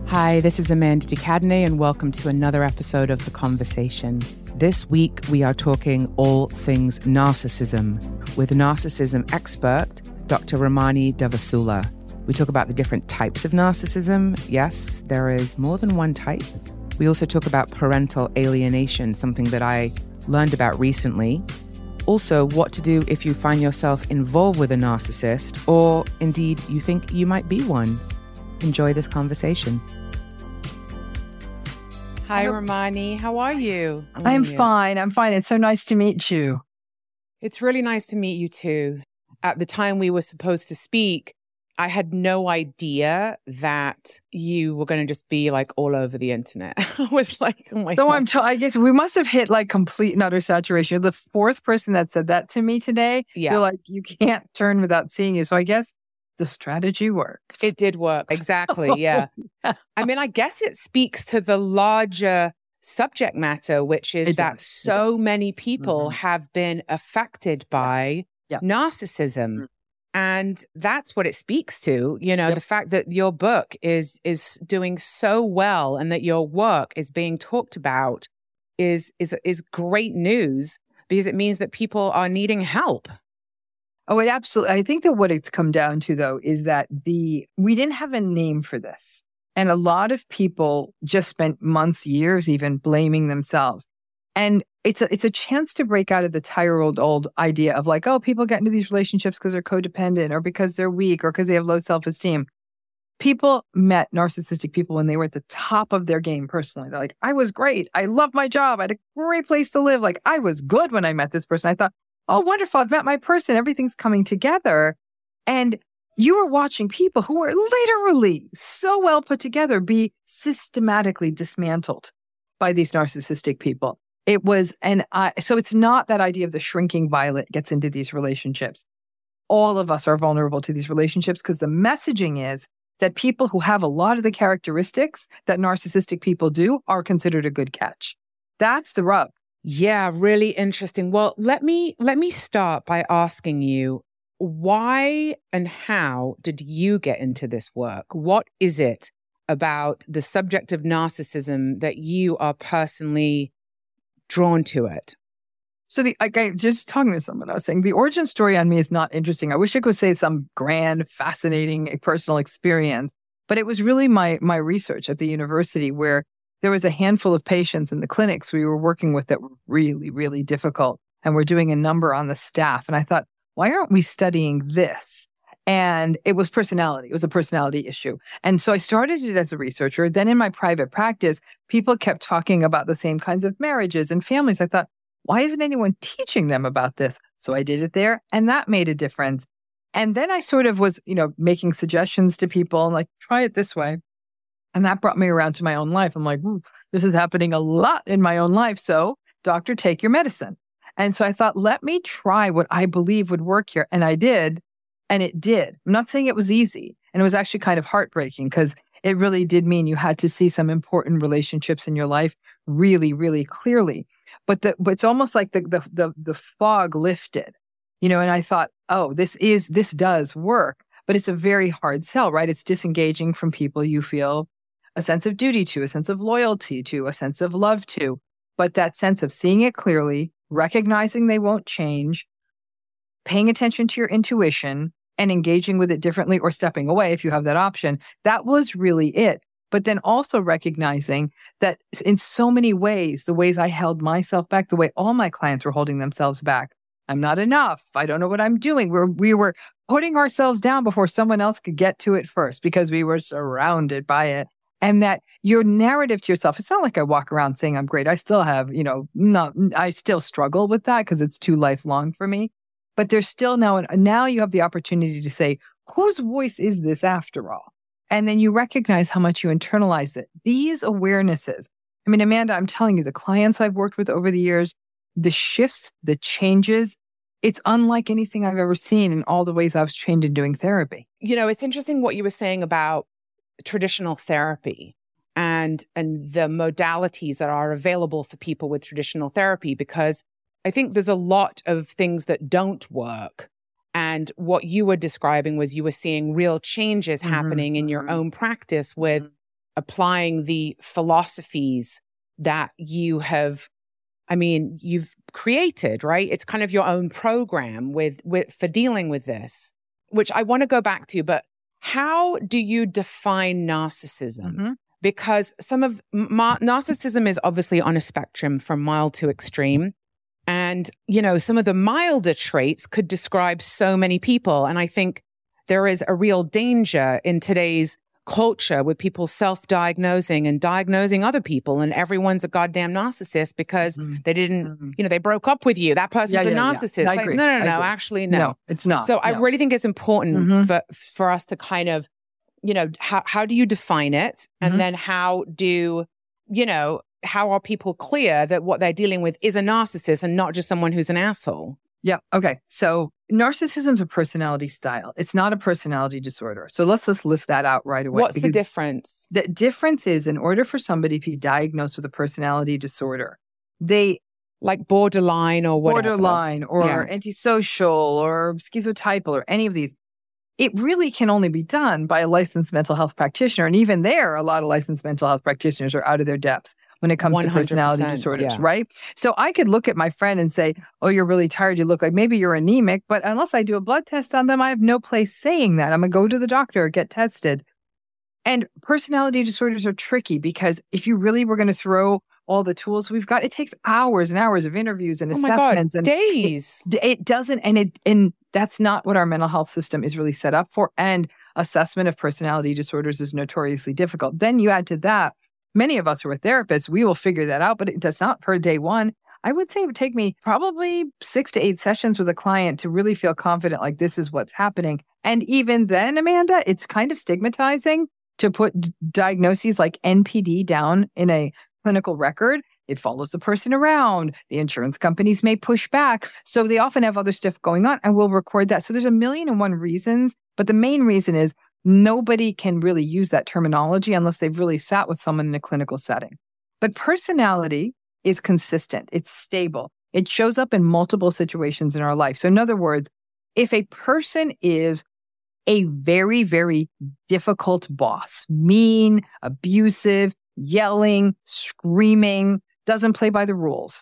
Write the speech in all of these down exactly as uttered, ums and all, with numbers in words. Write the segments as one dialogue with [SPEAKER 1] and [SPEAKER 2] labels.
[SPEAKER 1] Hi, this is Amanda de Cadenet, and welcome to another episode of The Conversation. This week, we are talking all things narcissism with narcissism expert, Doctor Ramani Devasula. We talk about the different types of narcissism. Yes, there is more than one type. We also talk about parental alienation, something that I learned about recently. Also, what to do if you find yourself involved with a narcissist, or indeed you think you might be one. Enjoy this conversation. Hi, Ramani. How are you? How are
[SPEAKER 2] I'm
[SPEAKER 1] you?
[SPEAKER 2] fine. I'm fine. It's so nice to meet you.
[SPEAKER 1] It's really nice to meet you too. At the time we were supposed to speak, I had no idea that you were going to just be like all over the internet. I was like, oh my
[SPEAKER 2] So
[SPEAKER 1] God.
[SPEAKER 2] I'm t- I guess we must have hit like complete and utter saturation. You're the fourth person that said that to me today.
[SPEAKER 1] Yeah.
[SPEAKER 2] You're like, you can't turn without seeing you. So I guess the strategy works.
[SPEAKER 1] It did work. Exactly. Yeah. I mean, I guess it speaks to the larger subject matter, which is
[SPEAKER 2] It
[SPEAKER 1] that
[SPEAKER 2] does.
[SPEAKER 1] so many people
[SPEAKER 2] Mhm.
[SPEAKER 1] have been affected by
[SPEAKER 2] Yeah.
[SPEAKER 1] narcissism.
[SPEAKER 2] Mhm.
[SPEAKER 1] And that's what it speaks to, you know,
[SPEAKER 2] Yep.
[SPEAKER 1] the fact that your book is is doing so well and that your work is being talked about is is is great news, because it means that people are needing help.
[SPEAKER 2] Oh, it absolutely. I think that what it's come down to, though, is that the we didn't have a name for this. And a lot of people just spent months, years even blaming themselves. And it's a, it's a chance to break out of the tired old idea of like, oh, people get into these relationships because they're codependent or because they're weak or because they have low self-esteem. People met narcissistic people when they were at the top of their game personally. They're like, I was great. I love my job. I had a great place to live. Like, I was good when I met this person. I thought, oh, wonderful. I've met my person. Everything's coming together. And you were watching people who were literally so well put together be systematically dismantled by these narcissistic people. It was, and I, so it's not that idea of the shrinking violet gets into these relationships. All of us are vulnerable to these relationships because the messaging is that people who have a lot of the characteristics that narcissistic people do are considered a good catch. That's the rub.
[SPEAKER 1] Yeah, really interesting. Well, let me let me start by asking you, why and how did you get into this work? What is it about the subject of narcissism that you are personally drawn to it?
[SPEAKER 2] So the like I just talking to someone, I was saying the origin story on me is not interesting. I wish I could say some grand, fascinating personal experience, but it was really my my research at the university where there was a handful of patients in the clinics we were working with that were really, really difficult. And we're doing a number on the staff. And I thought, why aren't we studying this? And it was personality. It was a personality issue. And so I started it as a researcher. Then in my private practice, people kept talking about the same kinds of marriages and families. I thought, why isn't anyone teaching them about this? So I did it there, and that made a difference. And then I sort of was, you know, making suggestions to people and like, try it this way. And that brought me around to my own life. I'm like, ooh, this is happening a lot in my own life. So, doctor, take your medicine. And so I thought, let me try what I believe would work here. And I did. And it did. I'm not saying it was easy. And it was actually kind of heartbreaking because it really did mean you had to see some important relationships in your life really, really clearly. But, the, but it's almost like the, the the the fog lifted, you know, and I thought, oh, this is this does work. But it's a very hard sell, right? It's disengaging from people you feel a sense of duty to, a sense of loyalty to, a sense of love to. But that sense of seeing it clearly, recognizing they won't change, paying attention to your intuition and engaging with it differently or stepping away if you have that option, that was really it. But then also recognizing that in so many ways, the ways I held myself back, the way all my clients were holding themselves back, I'm not enough. I don't know what I'm doing. We're, we were putting ourselves down before someone else could get to it first because we were surrounded by it. And that your narrative to yourself, it's not like I walk around saying I'm great. I still have, you know, not, I still struggle with that because it's too lifelong for me. But there's still now, now you have the opportunity to say, whose voice is this after all? And then you recognize how much you internalize it. These awarenesses. I mean, Amanda, I'm telling you, the clients I've worked with over the years, the shifts, the changes, it's unlike anything I've ever seen in all the ways I was trained in doing therapy.
[SPEAKER 1] You know, it's interesting what you were saying about traditional therapy and and the modalities that are available for people with traditional therapy, because I think there's a lot of things that don't work. And what you were describing was you were seeing real changes
[SPEAKER 2] Mhm,
[SPEAKER 1] happening in your
[SPEAKER 2] mhm.
[SPEAKER 1] own practice with applying the philosophies that you have, I mean, you've created, right? It's kind of your own program with, with for dealing with this, which I want to go back to, but how do you define narcissism? Mm-hmm. Because some of ma- narcissism is obviously on a spectrum from mild to extreme. And, you know, some of the milder traits could describe so many people. And I think there is a real danger in today's culture with people self-diagnosing and diagnosing other people, and everyone's a goddamn narcissist because mm-hmm. they didn't, mm-hmm. you know, they broke up with you. That person's yeah, yeah, a narcissist.
[SPEAKER 2] Yeah. I
[SPEAKER 1] like,
[SPEAKER 2] agree.
[SPEAKER 1] no, no, no, no,
[SPEAKER 2] agree.
[SPEAKER 1] actually, no.
[SPEAKER 2] No, it's not.
[SPEAKER 1] So
[SPEAKER 2] no.
[SPEAKER 1] I really think it's important
[SPEAKER 2] mm-hmm.
[SPEAKER 1] for, for us to kind of, you know, how, how do you define it? And
[SPEAKER 2] mm-hmm.
[SPEAKER 1] then how do, you know, how are people clear that what they're dealing with is a narcissist and not just someone who's an asshole?
[SPEAKER 2] Yeah. Okay. So narcissism is a personality style. It's not a personality disorder. So let's just lift that out right away.
[SPEAKER 1] What's the difference?
[SPEAKER 2] The difference is, in order for somebody to be diagnosed with a personality disorder, they
[SPEAKER 1] like borderline or whatever.
[SPEAKER 2] Borderline or
[SPEAKER 1] yeah.
[SPEAKER 2] antisocial or schizotypal or any of these, it really can only be done by a licensed mental health practitioner. And even there, a lot of licensed mental health practitioners are out of their depth when it comes
[SPEAKER 1] one hundred percent,
[SPEAKER 2] to personality disorders,
[SPEAKER 1] yeah.
[SPEAKER 2] right? So I could look at my friend and say, oh, you're really tired. You look like maybe you're anemic. But unless I do a blood test on them, I have no place saying that. I'm going to go to the doctor, get tested. And personality disorders are tricky because if you really were going to throw all the tools we've got, it takes hours and hours of interviews and
[SPEAKER 1] oh
[SPEAKER 2] assessments.
[SPEAKER 1] My God,
[SPEAKER 2] and
[SPEAKER 1] days.
[SPEAKER 2] It, it doesn't, and it and that's not what our mental health system is really set up for. And assessment of personality disorders is notoriously difficult. Then you add to that, many of us who are therapists, we will figure that out, but it does not per day one. I would say it would take me probably six to eight sessions with a client to really feel confident, like this is what's happening. And even then, Amanda, it's kind of stigmatizing to put d- diagnoses like N P D down in a clinical record. It follows the person around. The insurance companies may push back. So they often have other stuff going on and we'll record that. So there's a million and one reasons. But the main reason is nobody can really use that terminology unless they've really sat with someone in a clinical setting. But personality is consistent. It's stable. It shows up in multiple situations in our life. So in other words, if a person is a very, very difficult boss, mean, abusive, yelling, screaming, doesn't play by the rules,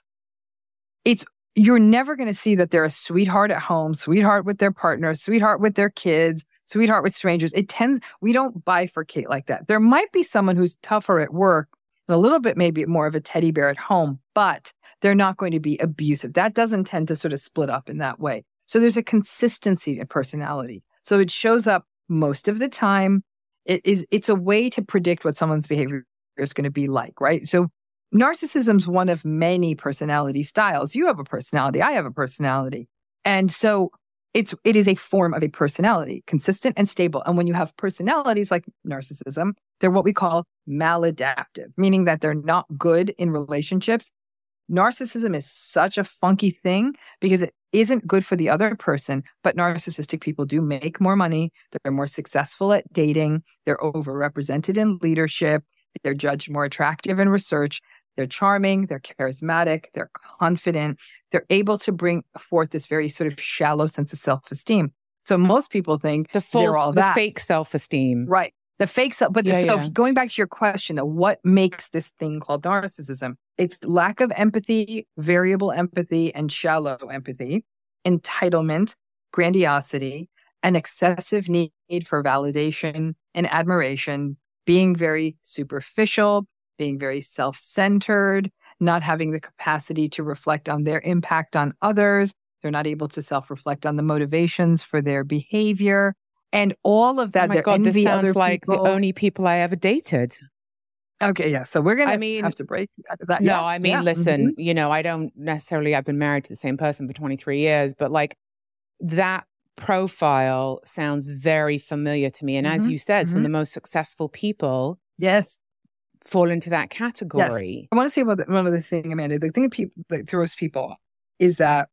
[SPEAKER 2] it's you're never going to see that they're a sweetheart at home, sweetheart with their partner, sweetheart with their kids, sweetheart with strangers. It tends, we don't bifurcate like that. There might be someone who's tougher at work and a little bit maybe more of a teddy bear at home, but they're not going to be abusive. That doesn't tend to sort of split up in that way. So there's a consistency in personality. So it shows up most of the time. It is, it's a way to predict what someone's behavior is going to be like, right? So narcissism is one of many personality styles. You have a personality. I have a personality. And so it's, it is a form of a personality, consistent and stable. And when you have personalities like narcissism, they're what we call maladaptive, meaning that they're not good in relationships. Narcissism is such a funky thing because it isn't good for the other person, but narcissistic people do make more money. They're more successful at dating. They're overrepresented in leadership. They're judged more attractive in research. They're charming. They're charismatic. They're confident. They're able to bring forth this very sort of shallow sense of self-esteem. So most people think
[SPEAKER 1] the false,
[SPEAKER 2] they're all
[SPEAKER 1] the
[SPEAKER 2] that.
[SPEAKER 1] fake self-esteem.
[SPEAKER 2] Right. The fake self. But
[SPEAKER 1] yeah,
[SPEAKER 2] so
[SPEAKER 1] yeah.
[SPEAKER 2] going back to your question, though, what makes this thing called narcissism? It's lack of empathy, variable empathy, and shallow empathy, entitlement, grandiosity, an excessive need for validation and admiration, being very superficial, being very self-centered, not having the capacity to reflect on their impact on others. They're not able to self-reflect on the motivations for their behavior. And all of that.
[SPEAKER 1] Oh my God, this sounds like people. the only people I ever dated.
[SPEAKER 2] Okay, yeah. So we're going
[SPEAKER 1] I mean,
[SPEAKER 2] to have to break out of that.
[SPEAKER 1] No,
[SPEAKER 2] yeah,
[SPEAKER 1] I mean,
[SPEAKER 2] yeah.
[SPEAKER 1] listen,
[SPEAKER 2] mm-hmm.
[SPEAKER 1] you know, I don't necessarily, I've been married to the same person for twenty-three years, but like that profile sounds very familiar to me. And mm-hmm. as you said, mm-hmm. some of the most successful people
[SPEAKER 2] yes,
[SPEAKER 1] fall into that category.
[SPEAKER 2] Yes. I want to say about the, one other thing, Amanda. The thing that, people, that throws people off is that,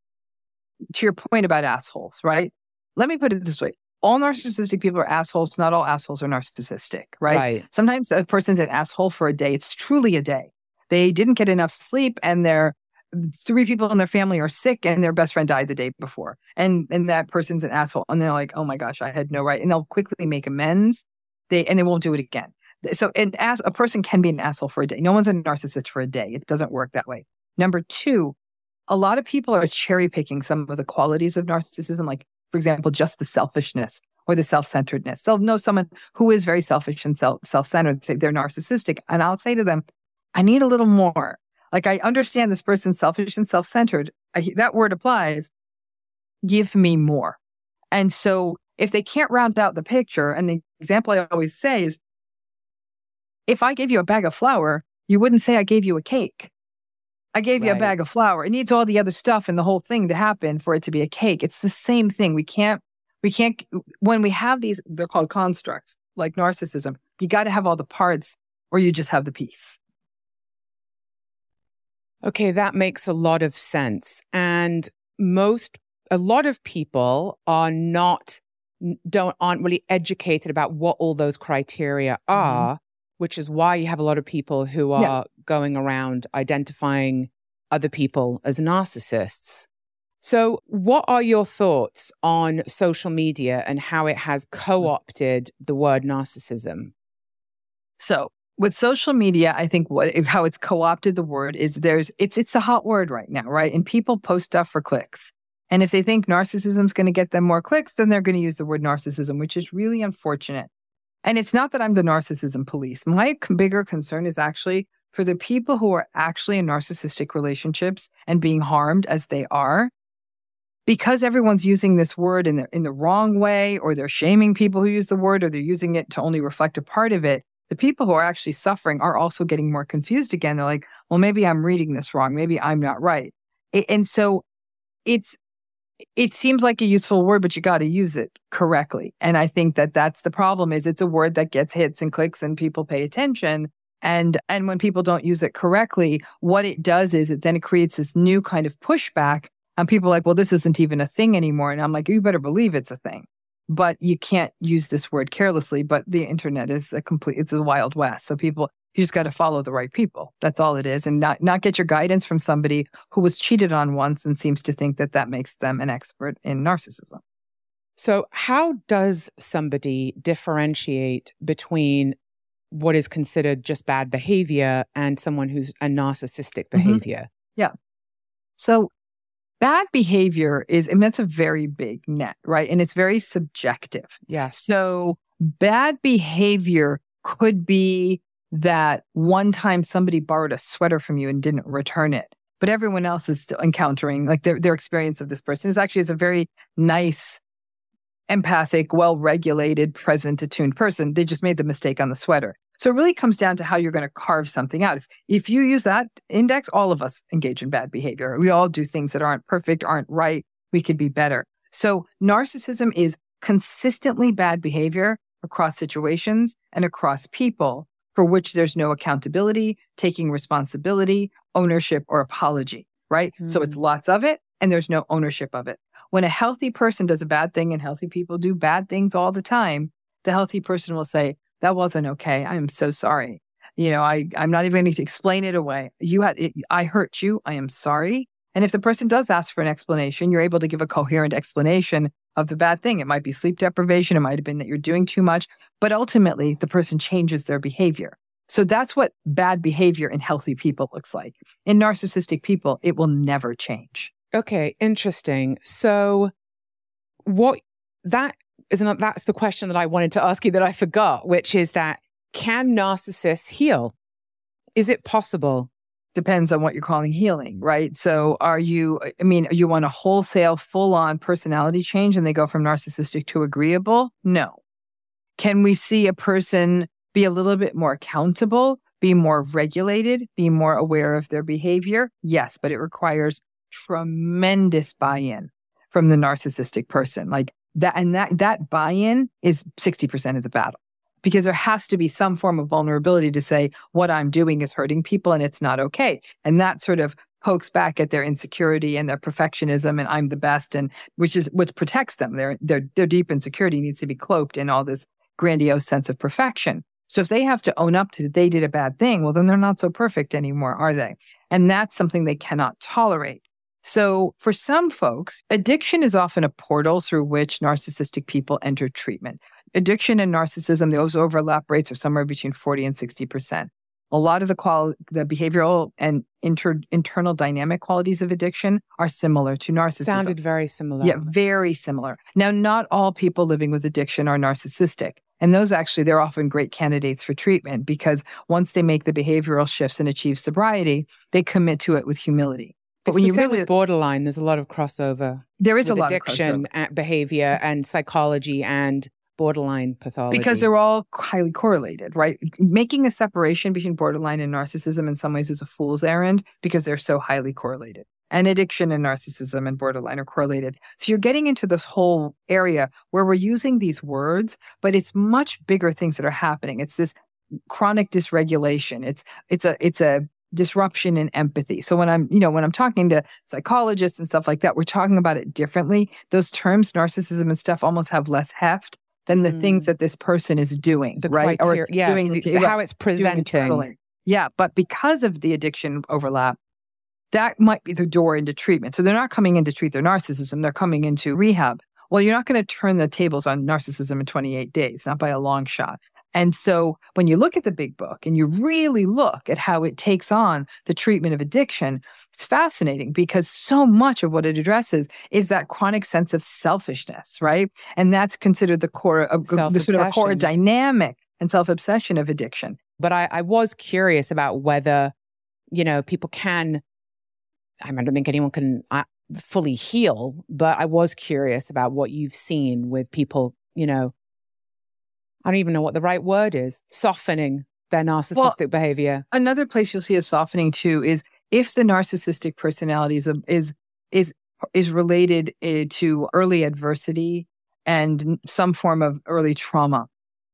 [SPEAKER 2] to your point about assholes, right? Let me put it this way. All narcissistic people are assholes. Not all assholes are narcissistic, right?
[SPEAKER 1] Right.
[SPEAKER 2] Sometimes a person's an asshole for a day. It's truly a day. They didn't get enough sleep and their three people in their family are sick and their best friend died the day before. And and that person's an asshole. And they're like, oh my gosh, I had no right. And they'll quickly make amends. They and they won't do it again. So an ass, a person can be an asshole for a day. No one's a narcissist for a day. It doesn't work that way. Number two, a lot of people are cherry picking some of the qualities of narcissism, like, for example, just the selfishness or the self-centeredness. They'll know someone who is very selfish and self, self-centered, say they're narcissistic. And I'll say to them, I need a little more. Like, I understand this person's selfish and self-centered. I, that word applies. Give me more. And so if they can't round out the picture, and the example I always say is, if I gave you a bag of flour, you wouldn't say I gave you a cake. I gave right. you a bag of flour. It needs all the other stuff and the whole thing to happen for it to be a cake. It's the same thing. We can't, we can't, when we have these, they're called constructs, like narcissism, you got to have all the parts or you just have the piece.
[SPEAKER 1] Okay, that makes a lot of sense. And most, a lot of people are not, don't, aren't really educated about what all those criteria are. Mm-hmm. Which is why you have a lot of people who are yeah. going around identifying other people as narcissists. So what are your thoughts on social media and how it has co-opted the word narcissism?
[SPEAKER 2] So with social media, I think what how it's co-opted the word is there's it's it's a hot word right now, right? And people post stuff for clicks. And if they think narcissism is going to get them more clicks, then they're going to use the word narcissism, which is really unfortunate. And it's not that I'm the narcissism police. My bigger concern is actually for the people who are actually in narcissistic relationships and being harmed as they are, because everyone's using this word in the, in the wrong way, or they're shaming people who use the word, or they're using it to only reflect a part of it. The people who are actually suffering are also getting more confused again. They're like, well, maybe I'm reading this wrong. Maybe I'm not right. It, and so it's, It seems like a useful word, but you got to use it correctly. And I think that that's the problem is it's a word that gets hits and clicks and people pay attention. And, and when people don't use it correctly, what it does is it then creates this new kind of pushback. And people are like, well, this isn't even a thing anymore. And I'm like, you better believe it's a thing. But you can't use this word carelessly. But the internet is a complete, it's a wild west. So people, you just got to follow the right people. That's all it is. And not, not get your guidance from somebody who was cheated on once and seems to think that that makes them an expert in narcissism.
[SPEAKER 1] So how does somebody differentiate between what is considered just bad behavior and someone who's a narcissistic behavior?
[SPEAKER 2] Mm-hmm. Yeah. So bad behavior is, and that's a very big net, right? And it's very subjective.
[SPEAKER 1] Yeah.
[SPEAKER 2] So bad behavior could be that one time somebody borrowed a sweater from you and didn't return it, but everyone else is still encountering, like their, their experience of this person is actually is a very nice, empathic, well-regulated, present, attuned person. They just made the mistake on the sweater. So it really comes down to how you're going to carve something out. If, if you use that index, all of us engage in bad behavior. We all do things that aren't perfect, aren't right. We could be better. So narcissism is consistently bad behavior across situations and across people, for which there's no accountability, taking responsibility, ownership, or apology, right? Mm. So it's lots of it, and there's no ownership of it. When a healthy person does a bad thing, and healthy people do bad things all the time, the healthy person will say, that wasn't okay. I am so sorry. You know, I, I'm not even going to explain it away. You had, it, I hurt you. I am sorry. And if the person does ask for an explanation, you're able to give a coherent explanation of the bad thing. It might be sleep deprivation. It might have been that you're doing too much, but ultimately the person changes their behavior. So that's what bad behavior in healthy people looks like. In narcissistic people, it will never change.
[SPEAKER 1] Okay, interesting. So what that is, not, that's the question that I wanted to ask you that I forgot, which is that can narcissists heal? Is it possible?
[SPEAKER 2] Depends on what you're calling healing, right? So are you, I mean, you want a wholesale, full-on personality change and they go from narcissistic to agreeable? No. Can we see a person be a little bit more accountable, be more regulated, be more aware of their behavior? Yes, but it requires tremendous buy-in from the narcissistic person. Like that, and that, that buy-in is sixty percent of the battle. Because there has to be some form of vulnerability to say, what I'm doing is hurting people and it's not okay. And that sort of pokes back at their insecurity and their perfectionism and I'm the best, and which is what protects them. Their, their, their deep insecurity needs to be cloaked in all this grandiose sense of perfection. So if they have to own up to that they did a bad thing, well, then they're not so perfect anymore, are they? And that's something they cannot tolerate. So for some folks, addiction is often a portal through which narcissistic people enter treatment. addiction and narcissism, those overlap rates are somewhere between forty and sixty percent. A lot of the qual- the behavioral and inter- internal dynamic qualities of addiction are similar to narcissism.
[SPEAKER 1] Sounded very similar.
[SPEAKER 2] Yeah, very similar. Now, not all people living with addiction are narcissistic. And those actually, they're often great candidates for treatment because once they make the behavioral shifts and achieve sobriety, they commit to it with humility. But
[SPEAKER 1] It's
[SPEAKER 2] when
[SPEAKER 1] the
[SPEAKER 2] you
[SPEAKER 1] same
[SPEAKER 2] really,
[SPEAKER 1] with borderline, there's a lot of crossover.
[SPEAKER 2] there is
[SPEAKER 1] with
[SPEAKER 2] a lot
[SPEAKER 1] addiction,
[SPEAKER 2] of crossover.
[SPEAKER 1] and behavior, and psychology, and borderline pathology.
[SPEAKER 2] Because they're all highly correlated, right? Making a separation between borderline and narcissism in some ways is a fool's errand because they're so highly correlated. And addiction and narcissism and borderline are correlated. So you're getting into this whole area where we're using these words, but it's much bigger things that are happening. It's this chronic dysregulation. It's it's a it's a disruption in empathy. So when I'm, you know, when I'm talking to psychologists and stuff like that, we're talking about it differently. Those terms, narcissism and stuff, almost have less heft than the mm. things that this person is doing,
[SPEAKER 1] the
[SPEAKER 2] right?
[SPEAKER 1] Criteria,
[SPEAKER 2] or
[SPEAKER 1] yes,
[SPEAKER 2] doing
[SPEAKER 1] the, the, how it's presenting.
[SPEAKER 2] Yeah, but because of the addiction overlap, that might be the door into treatment. So they're not coming in to treat their narcissism, they're coming into rehab. Well, you're not going to turn the tables on narcissism in twenty-eight days, not by a long shot. And so when you look at the big book and you really look at how it takes on the treatment of addiction, it's fascinating because so much of what it addresses is that chronic sense of selfishness, right? And that's considered the core of the sort of core dynamic and self-obsession of addiction.
[SPEAKER 1] But I, I was curious about whether, you know, people can, I, mean, I don't think anyone can uh, fully heal, but I was curious about what you've seen with people, you know, I don't even know what the right word is, softening their narcissistic well, behavior.
[SPEAKER 2] Another place you'll see a softening too is if the narcissistic personality is is is, is related uh, to early adversity and some form of early trauma.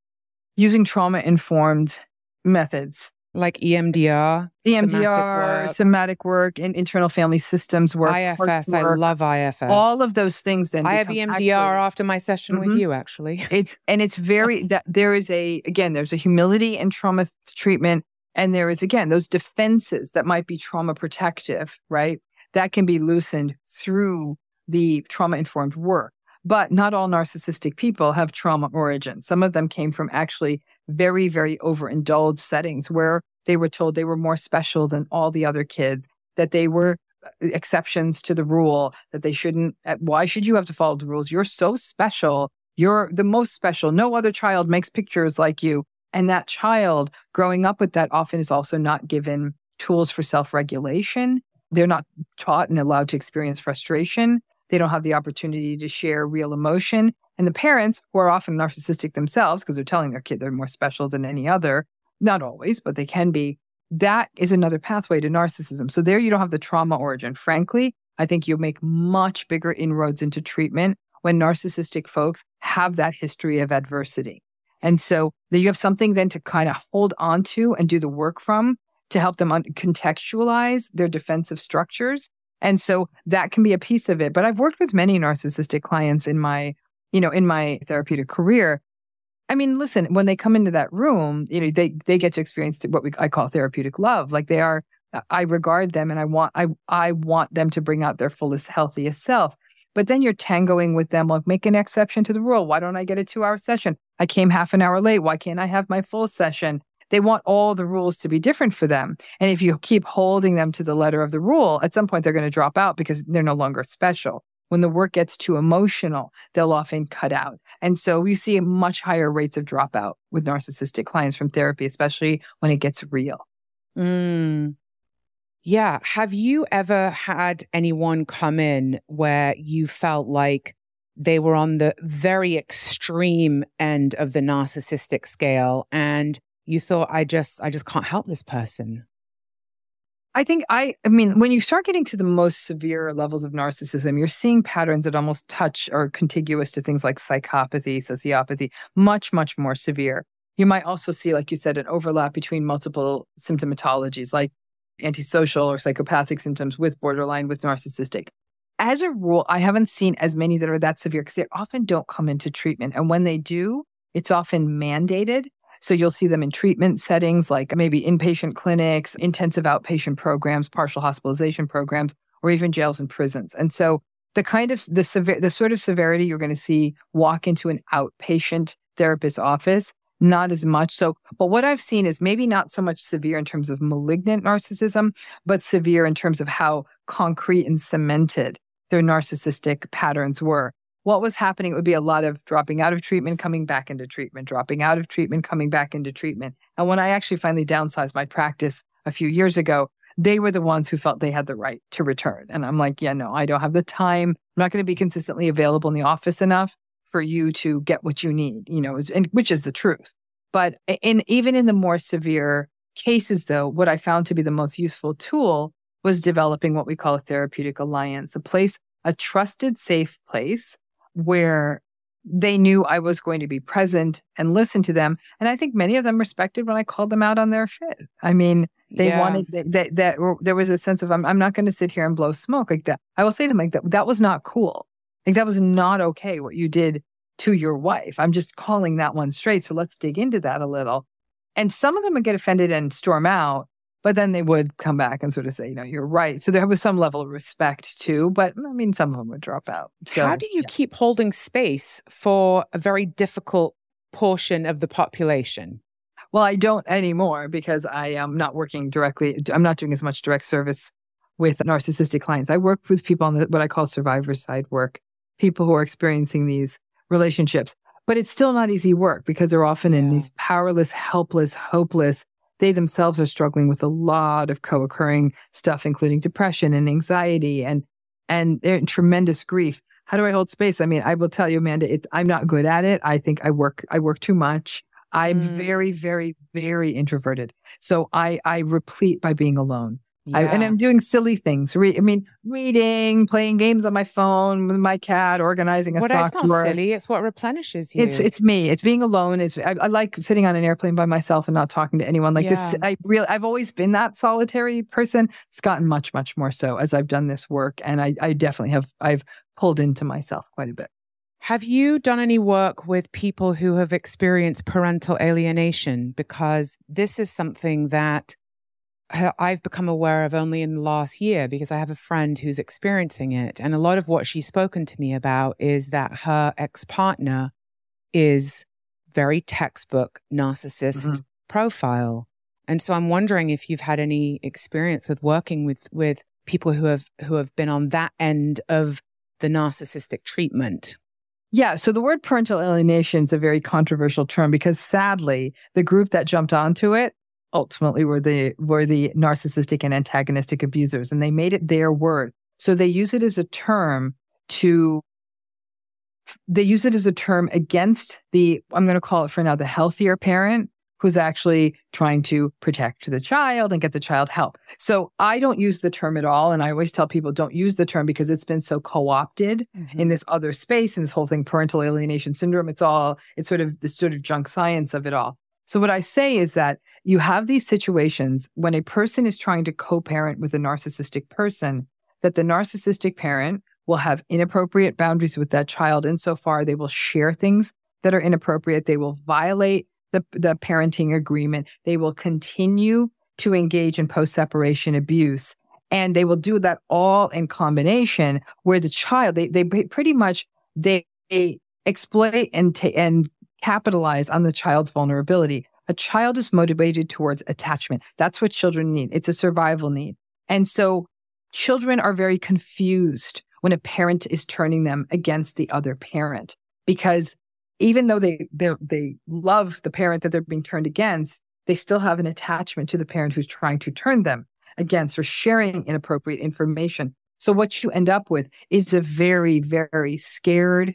[SPEAKER 2] Using trauma-informed methods.
[SPEAKER 1] Like E M D R?
[SPEAKER 2] E M D R, somatic work, somatic work and internal family systems work.
[SPEAKER 1] I F S, work, I love I F S.
[SPEAKER 2] All of those things then
[SPEAKER 1] I have E M D R actually, after my session mm-hmm. with you, actually.
[SPEAKER 2] It's and it's very, that there is a, again, there's a humility in trauma treatment. And there is, again, those defenses that might be trauma protective, right? That can be loosened through the trauma-informed work. But not all narcissistic people have trauma origins. Some of them came from actually very, very overindulged settings where they were told they were more special than all the other kids, that they were exceptions to the rule, that they shouldn't, why should you have to follow the rules? You're so special. You're the most special. No other child makes pictures like you. And that child growing up with that often is also not given tools for self-regulation. They're not taught and allowed to experience frustration. They don't have the opportunity to share real emotion. And the parents, who are often narcissistic themselves, because they're telling their kid they're more special than any other, not always, but they can be, that is another pathway to narcissism. So there you don't have the trauma origin. Frankly, I think you'll make much bigger inroads into treatment when narcissistic folks have that history of adversity. And so you have something then to kind of hold on to and do the work from to help them un- contextualize their defensive structures. And so that can be a piece of it. But I've worked with many narcissistic clients in my, you know, in my therapeutic career. I mean, listen, when they come into that room, you know, they they get to experience what we I call therapeutic love. Like they are, I regard them and I want I I want them to bring out their fullest, healthiest self. But then you're tangoing with them, like make an exception to the rule. Why don't I get a two-hour session? I came half an hour late. Why can't I have my full session? They want all the rules to be different for them. And if you keep holding them to the letter of the rule, at some point they're going to drop out because they're no longer special. When the work gets too emotional, they'll often cut out. And so you see much higher rates of dropout with narcissistic clients from therapy, especially when it gets real.
[SPEAKER 1] Mm. Yeah. Have you ever had anyone come in where you felt like they were on the very extreme end of the narcissistic scale and you thought, I just, I just can't help this person?
[SPEAKER 2] I think I, I mean, when you start getting to the most severe levels of narcissism, you're seeing patterns that almost touch or contiguous to things like psychopathy, sociopathy, much, much more severe. You might also see, like you said, an overlap between multiple symptomatologies like antisocial or psychopathic symptoms with borderline, with narcissistic. As a rule, I haven't seen as many that are that severe because they often don't come into treatment. And when they do, it's often mandated. So you'll see them in treatment settings like maybe inpatient clinics, intensive outpatient programs, partial hospitalization programs, or even jails and prisons. And so the kind of the severe, the sort of severity you're going to see walk into an outpatient therapist's office, not as much. So, but what I've seen is maybe not so much severe in terms of malignant narcissism, but severe in terms of how concrete and cemented their narcissistic patterns were. What was happening would be a lot of dropping out of treatment, coming back into treatment, dropping out of treatment, coming back into treatment. And when I actually finally downsized my practice a few years ago, they were the ones who felt they had the right to return. And I'm like, yeah, no, I don't have the time. I'm not going to be consistently available in the office enough for you to get what you need, you know, and which is the truth. But in even in the more severe cases, though, what I found to be the most useful tool was developing what we call a therapeutic alliance, a place, a trusted, safe place where they knew I was going to be present and listen to them. And I think many of them respected when I called them out on their shit. I mean, they
[SPEAKER 1] yeah.
[SPEAKER 2] wanted that, that, that there was a sense of, I'm, I'm not going to sit here and blow smoke like that. I will say to them like that, that was not cool. Like that was not okay what you did to your wife. I'm just calling that one straight. So let's dig into that a little. And some of them would get offended and storm out, but then they would come back and sort of say, you know, you're right. So there was some level of respect too, but I mean, some of them would drop out. So,
[SPEAKER 1] how do you
[SPEAKER 2] yeah.
[SPEAKER 1] keep holding space for a very difficult portion of the population?
[SPEAKER 2] Well, I don't anymore because I am not working directly. I'm not doing as much direct service with narcissistic clients. I work with people on the, what I call survivor side work, people who are experiencing these relationships. But it's still not easy work because they're often in
[SPEAKER 1] Yeah.
[SPEAKER 2] these powerless, helpless, hopeless. They themselves are struggling with a lot of co-occurring stuff, including depression and anxiety and and they're in tremendous grief. How do I hold space? I mean, I will tell you, Amanda, it's, I'm not good at it. I think I work I work too much. I'm
[SPEAKER 1] Mm.
[SPEAKER 2] very, very, very introverted. So I I replete by being alone. I,
[SPEAKER 1] Yeah.
[SPEAKER 2] and I'm doing silly things. Re- I mean, reading, playing games on my phone with my cat, organizing a
[SPEAKER 1] Well,
[SPEAKER 2] sock
[SPEAKER 1] it's not
[SPEAKER 2] drawer.
[SPEAKER 1] silly. It's what replenishes you.
[SPEAKER 2] It's it's me. It's being alone. It's I, I like sitting on an airplane by myself and not talking to anyone. Like this,
[SPEAKER 1] Yeah.
[SPEAKER 2] I really I've always been that solitary person. It's gotten much much more so as I've done this work, and I I definitely have I've pulled into myself quite a bit.
[SPEAKER 1] Have you done any work with people who have experienced parental alienation? Because this is something that I've become aware of only in the last year because I have a friend who's experiencing it. And a lot of what she's spoken to me about is that her ex-partner is very textbook narcissist
[SPEAKER 2] Mm-hmm.
[SPEAKER 1] profile. And so I'm wondering if you've had any experience with working with, with people who have, who have been on that end of the narcissistic treatment.
[SPEAKER 2] Yeah, so the word parental alienation is a very controversial term because sadly, the group that jumped onto it ultimately were the were the narcissistic and antagonistic abusers, and they made it their word. So they use it as a term to they use it as a term against the, I'm going to call it for now, the healthier parent who's actually trying to protect the child and get the child help. So I don't use the term at all. And I always tell people don't use the term because it's been so co-opted
[SPEAKER 1] Mm-hmm.
[SPEAKER 2] in this other space, in this whole thing, parental alienation syndrome. It's all, it's sort of the sort of junk science of it all. So what I say is that you have these situations when a person is trying to co-parent with a narcissistic person, that the narcissistic parent will have inappropriate boundaries with that child insofar they will share things that are inappropriate. They will violate the, the parenting agreement. They will continue to engage in post-separation abuse. And they will do that all in combination where the child, they they pretty much, they, they exploit and, ta- and capitalize on the child's vulnerability. A child is motivated towards attachment. That's what children need. It's a survival need. And so children are very confused when a parent is turning them against the other parent, because even though they they they love the parent that they're being turned against, they still have an attachment to the parent who's trying to turn them against or sharing inappropriate information. So what you end up with is a very, very scared,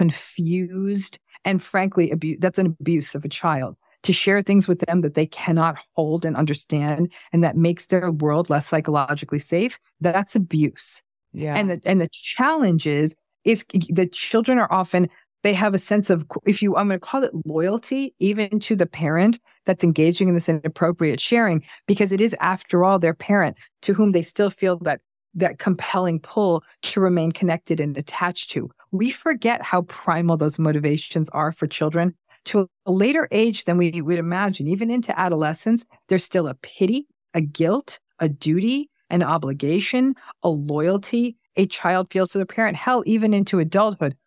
[SPEAKER 2] confused, and frankly, abu- that's an abuse of a child. To share things with them that they cannot hold and understand and that makes their world less psychologically safe, that's abuse.
[SPEAKER 1] Yeah.
[SPEAKER 2] And the and the challenge is, is the children are often, they have a sense of, if you, I'm going to call it loyalty, even to the parent that's engaging in this inappropriate sharing, because it is, after all, their parent to whom they still feel that that compelling pull to remain connected and attached to. We forget how primal those motivations are for children. To a later age than we would imagine, even into adolescence, there's still a pity, a guilt, a duty, an obligation, a loyalty a child feels to their parent. Hell, even into adulthood,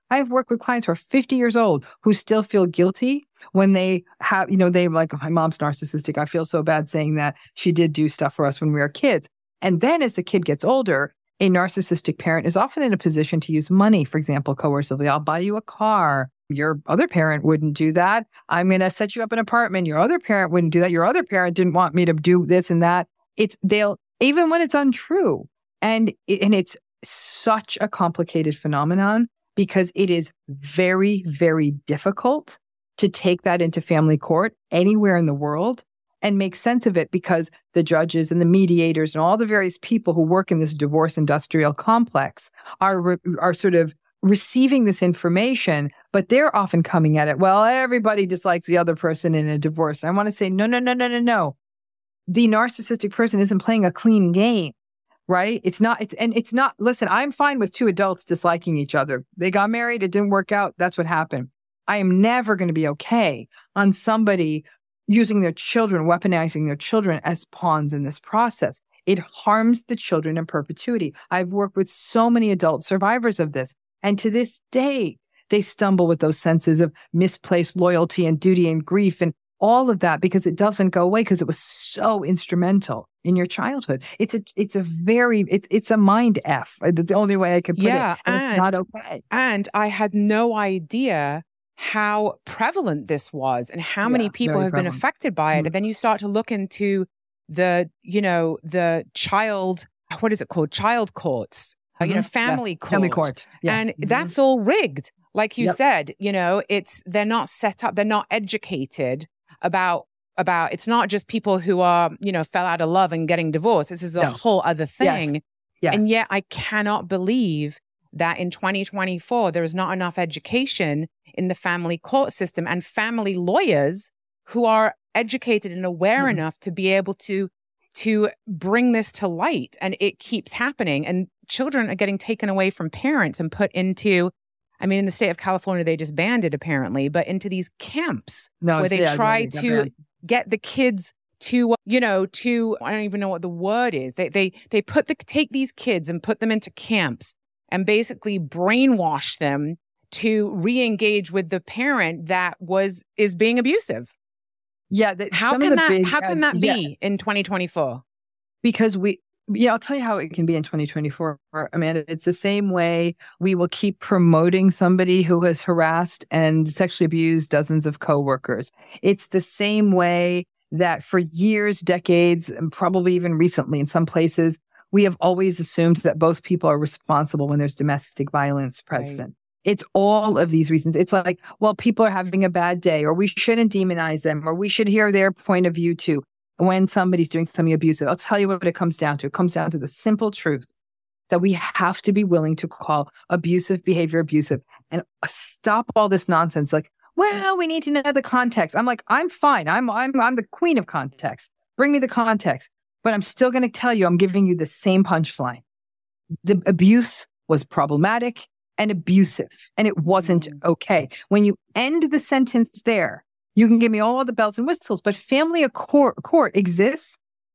[SPEAKER 2] I've worked with clients who are fifty years old who still feel guilty when they have, you know, they're like, my mom's narcissistic. I feel so bad saying that she did do stuff for us when we were kids. And then as the kid gets older, a narcissistic parent is often in a position to use money, for example, coercively. I'll buy you a car. Your other parent wouldn't do that. I'm going to set you up an apartment. Your other parent wouldn't do that. Your other parent didn't want me to do this and that. It's they'll, even when it's untrue. And, and it's such a complicated phenomenon because it is very, very difficult to take that into family court anywhere in the world and make sense of it, because the judges and the mediators and all the various people who work in this divorce industrial complex are are sort of receiving this information, but they're often coming at it, well, everybody dislikes the other person in a divorce. I want to say, no, no, no, no, no, no. The narcissistic person isn't playing a clean game, right? It's not, it's, and it's not, listen, I'm fine with two adults disliking each other. They got married, it didn't work out, that's what happened. I am never going to be okay on somebody using their children, weaponizing their children as pawns in this process. It harms the children in perpetuity. I've worked with so many adult survivors of this. And to this day, they stumble with those senses of misplaced loyalty and duty and grief and all of that because it doesn't go away because it was so instrumental in your childhood. It's a, it's a very, it's, it's a mind F. That's the only way I can put
[SPEAKER 1] yeah,
[SPEAKER 2] it. And, and it's not okay.
[SPEAKER 1] And I had no idea how prevalent this was and how yeah, many people have prevalent. been affected by it. Mm-hmm. And then you start to look into the, you know, the child, what is it called? Child courts, mm-hmm. uh, you know, family yeah. court. Family court. Yeah. And mm-hmm. that's all rigged. Like you yep. said, you know, it's, they're not set up, they're not educated about, about, it's not just people who are, you know, fell out of love and getting divorced. This is a no. whole other thing.
[SPEAKER 2] Yes. Yes.
[SPEAKER 1] And yet I cannot believe that in twenty twenty-four, there is not enough education in the family court system and family lawyers who are educated and aware mm-hmm. enough to be able to, to bring this to light. And it keeps happening. And children are getting taken away from parents and put into, I mean, in the state of California, they just banned it apparently, but into these camps no, where they yeah, try yeah, to banned. get the kids to, you know, to, I don't even know what the word is. They, they, they put the, take these kids and put them into camps and basically brainwash them to re-engage with the parent that was, is being abusive.
[SPEAKER 2] Yeah. The,
[SPEAKER 1] how can that,
[SPEAKER 2] big,
[SPEAKER 1] how can that
[SPEAKER 2] uh,
[SPEAKER 1] be
[SPEAKER 2] yeah.
[SPEAKER 1] in twenty twenty-four?
[SPEAKER 2] Because we, yeah, I'll tell you how it can be in twenty twenty-four, Amanda. It's the same way we will keep promoting somebody who has harassed and sexually abused dozens of coworkers. It's the same way that for years, decades, and probably even recently in some places, we have always assumed that both people are responsible when there's domestic violence present. Right. It's all of these reasons. It's like, well, people are having a bad day, or we shouldn't demonize them, or we should hear their point of view too when somebody's doing something abusive. I'll tell you what it comes down to. It comes down to the simple truth that we have to be willing to call abusive behavior abusive and stop all this nonsense. Like, well, we need to know the context. I'm like, I'm fine. I'm I'm I'm the queen of context. Bring me the context. But I'm still going to tell you, I'm giving you the same punchline. The abuse was problematic and abusive, and it wasn't okay. When you end the sentence there, you can give me all the bells and whistles, but family court, court exists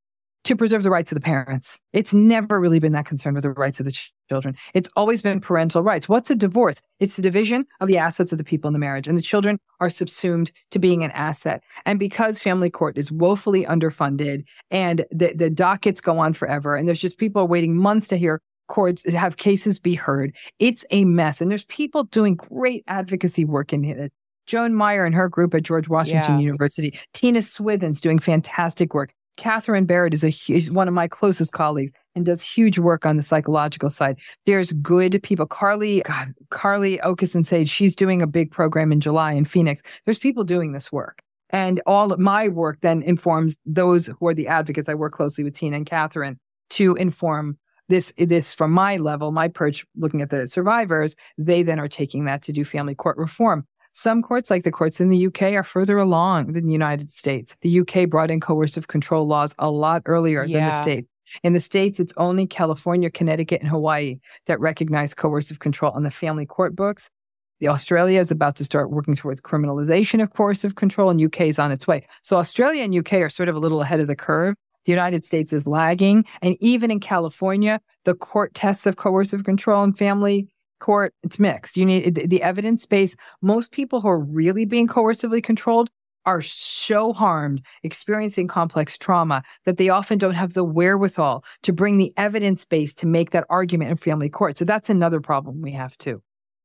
[SPEAKER 2] to preserve the rights of the parents. It's never really been that concerned with the rights of the ch- children. It's always been parental rights. What's a divorce? It's the division of the assets of the people in the marriage, and the children are subsumed to being an asset. And because family court is woefully underfunded and the, the dockets go on forever, and there's just people waiting months to hear courts have cases be heard, it's a mess. And there's people doing great advocacy work in it. Joan Meyer and her group at George Washington yeah. University. Tina Swithin's doing fantastic work. Catherine Barrett is a is one of my closest colleagues and does huge work on the psychological side. There's good people. Carly, God, Carly Okeson Sage, she's doing a big program in July in Phoenix. There's people doing this work. And all of my work then informs those who are the advocates. I work closely with Tina and Catherine to inform this, this from my level, my perch, looking at the survivors. They then are taking that to do family court reform. Some courts, like the courts in the U K, are further along than the United States. The U K brought in coercive control laws a lot earlier yeah. than the States. In the States, it's only California, Connecticut, and Hawaii that recognize coercive control on the family court books. The Australia is about to start working towards criminalization of coercive control, and U K is on its way. So Australia and U K are sort of a little ahead of the curve. The United States is lagging. And even in California, the court tests of coercive control and family court, it's mixed. You need the, the evidence base. Most people who are really being coercively controlled are so harmed, experiencing complex trauma, that they often don't have the wherewithal to bring the evidence base to make that argument in family court. So that's another problem we have too.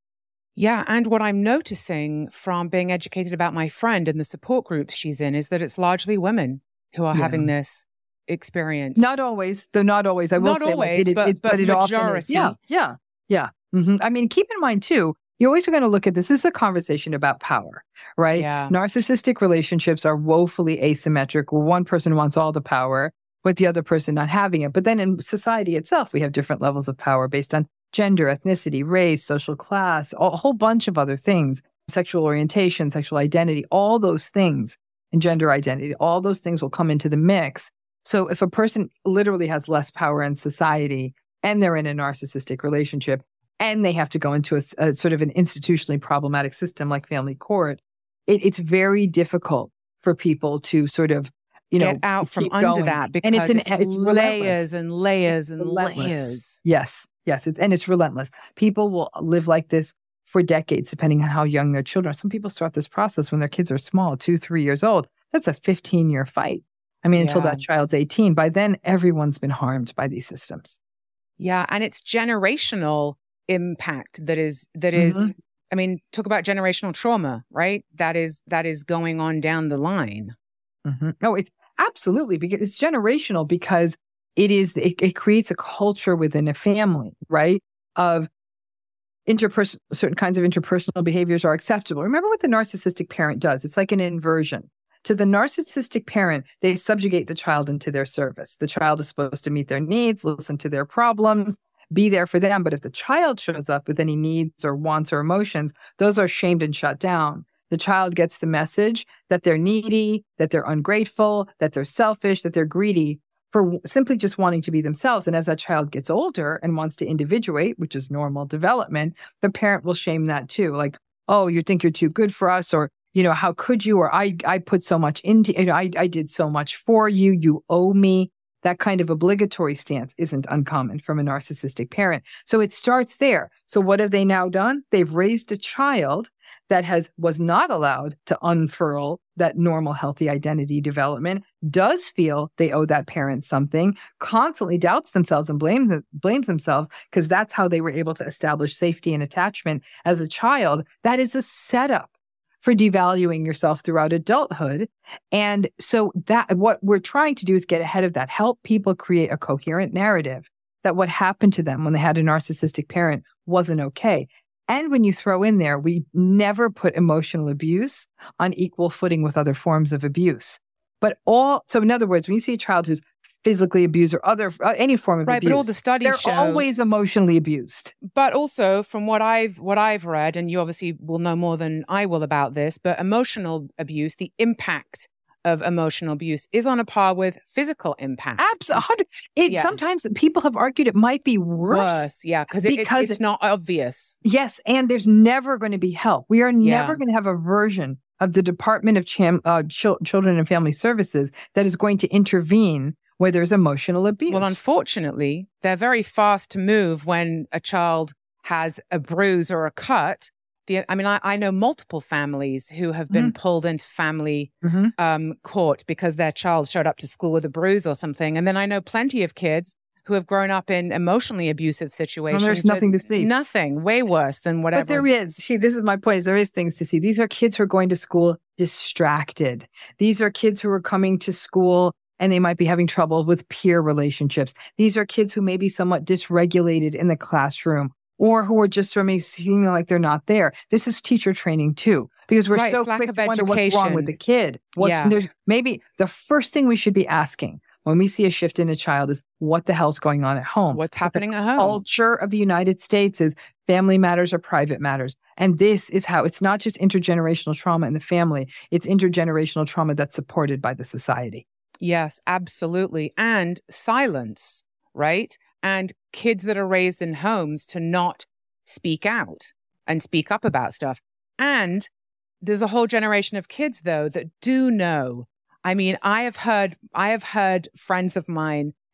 [SPEAKER 1] Yeah. And what I'm noticing from being educated about my friend and the support groups she's in is that it's largely women who are yeah. having this experience.
[SPEAKER 2] Not always, though not always. I will
[SPEAKER 1] not
[SPEAKER 2] say
[SPEAKER 1] always,
[SPEAKER 2] like, it,
[SPEAKER 1] but,
[SPEAKER 2] it,
[SPEAKER 1] but,
[SPEAKER 2] but it
[SPEAKER 1] majority.
[SPEAKER 2] Often is. Yeah, yeah, yeah. Mm-hmm. I mean, keep in mind too, you're always going to look at this. This is a conversation about power, right?
[SPEAKER 1] Yeah.
[SPEAKER 2] Narcissistic relationships are woefully asymmetric, where one person wants all the power, with the other person not having it. But then in society itself, we have different levels of power based on gender, ethnicity, race, social class, a whole bunch of other things, sexual orientation, sexual identity, all those things, and gender identity, all those things will come into the mix. So if a person literally has less power in society and they're in a narcissistic relationship, and they have to go into a, a sort of an institutionally problematic system like family court, it, it's very difficult for people to sort of, you
[SPEAKER 1] get
[SPEAKER 2] know,
[SPEAKER 1] out from under
[SPEAKER 2] going.
[SPEAKER 1] that, because
[SPEAKER 2] and it's, an,
[SPEAKER 1] it's,
[SPEAKER 2] it's
[SPEAKER 1] layers and layers and
[SPEAKER 2] relentless.
[SPEAKER 1] layers.
[SPEAKER 2] Yes, yes, it's, and it's relentless. People will live like this for decades, depending on how young their children are. Some people start this process when their kids are small, two, three years old. That's a fifteen-year fight. I mean, yeah. until that child's eighteen. By then, everyone's been harmed by these systems.
[SPEAKER 1] Yeah, and it's generational impact that is that is mm-hmm. I mean, talk about generational trauma, right? That is that is going on down the line.
[SPEAKER 2] Mm-hmm. No, it's absolutely, because it's generational, because it is it, it creates a culture within a family, right? Of interpersonal, certain kinds of interpersonal behaviors are acceptable. Remember what the narcissistic parent does? It's like an inversion. To the narcissistic parent, they subjugate the child into their service. The child is supposed to meet their needs, listen to their problems, be there for them. But if the child shows up with any needs or wants or emotions, those are shamed and shut down. The child gets the message that they're needy, that they're ungrateful, that they're selfish, that they're greedy for simply just wanting to be themselves. And as that child gets older and wants to individuate, which is normal development, the parent will shame that too. Like, oh, you think you're too good for us, or, you know, how could you? Or I, I put so much into, you know, I, I did so much for you. You owe me. That kind of obligatory stance isn't uncommon from a narcissistic parent. So it starts there. So what have they now done? They've raised a child that has was not allowed to unfurl that normal, healthy identity development, does feel they owe that parent something, constantly doubts themselves and blames blames themselves because that's how they were able to establish safety and attachment as a child. That is a setup for devaluing yourself throughout adulthood. And so that what we're trying to do is get ahead of that, help people create a coherent narrative that what happened to them when they had a narcissistic parent wasn't okay. And when you throw in there, we never put emotional abuse on equal footing with other forms of abuse. But all, so in other words, when you see a child who's physically abused or other, uh, any form of
[SPEAKER 1] right,
[SPEAKER 2] abuse,
[SPEAKER 1] but all the studies
[SPEAKER 2] they're
[SPEAKER 1] show,
[SPEAKER 2] always emotionally abused.
[SPEAKER 1] But also from what I've, what I've read, and you obviously will know more than I will about this, but emotional abuse, the impact of emotional abuse is on a par with physical impact.
[SPEAKER 2] Absolutely. It, yeah. Sometimes people have argued it might be worse.
[SPEAKER 1] Worse, yeah, because it, it's, it's not obvious.
[SPEAKER 2] Yes, and there's never going to be help. We are
[SPEAKER 1] Yeah.
[SPEAKER 2] never going to have a version of the Department of Cham- uh, Ch- Children and Family Services that is going to intervene where there's emotional abuse.
[SPEAKER 1] Well, unfortunately, they're very fast to move when a child has a bruise or a cut. The, I mean, I, I know multiple families who have been mm-hmm. pulled into family mm-hmm. um, court because their child showed up to school with a bruise or something. And then I know plenty of kids who have grown up in emotionally abusive situations.
[SPEAKER 2] Well, there's nothing to see.
[SPEAKER 1] Nothing, way worse than whatever.
[SPEAKER 2] But there is. See, this is my point, is there is things to see. These are kids who are going to school distracted. These are kids who are coming to school and they might be having trouble with peer relationships. These are kids who may be somewhat dysregulated in the classroom, or who are just sort of seeming like they're not there. This is teacher training too, because we're
[SPEAKER 1] right,
[SPEAKER 2] so quick to wonder what's wrong with the kid. What's, yeah. Maybe the first thing we should be asking when we see a shift in a child is, what the hell's going on at home?
[SPEAKER 1] What's happening at home?
[SPEAKER 2] The culture of the United States is family matters are private matters. And this is how, it's not just intergenerational trauma in the family, it's intergenerational trauma that's supported by the society.
[SPEAKER 1] Yes, absolutely. And silence, right? And kids that are raised in homes to not speak out and speak up about stuff. And there's a whole generation of kids, though, that do know. I mean, I have heard, I have heard friends of mine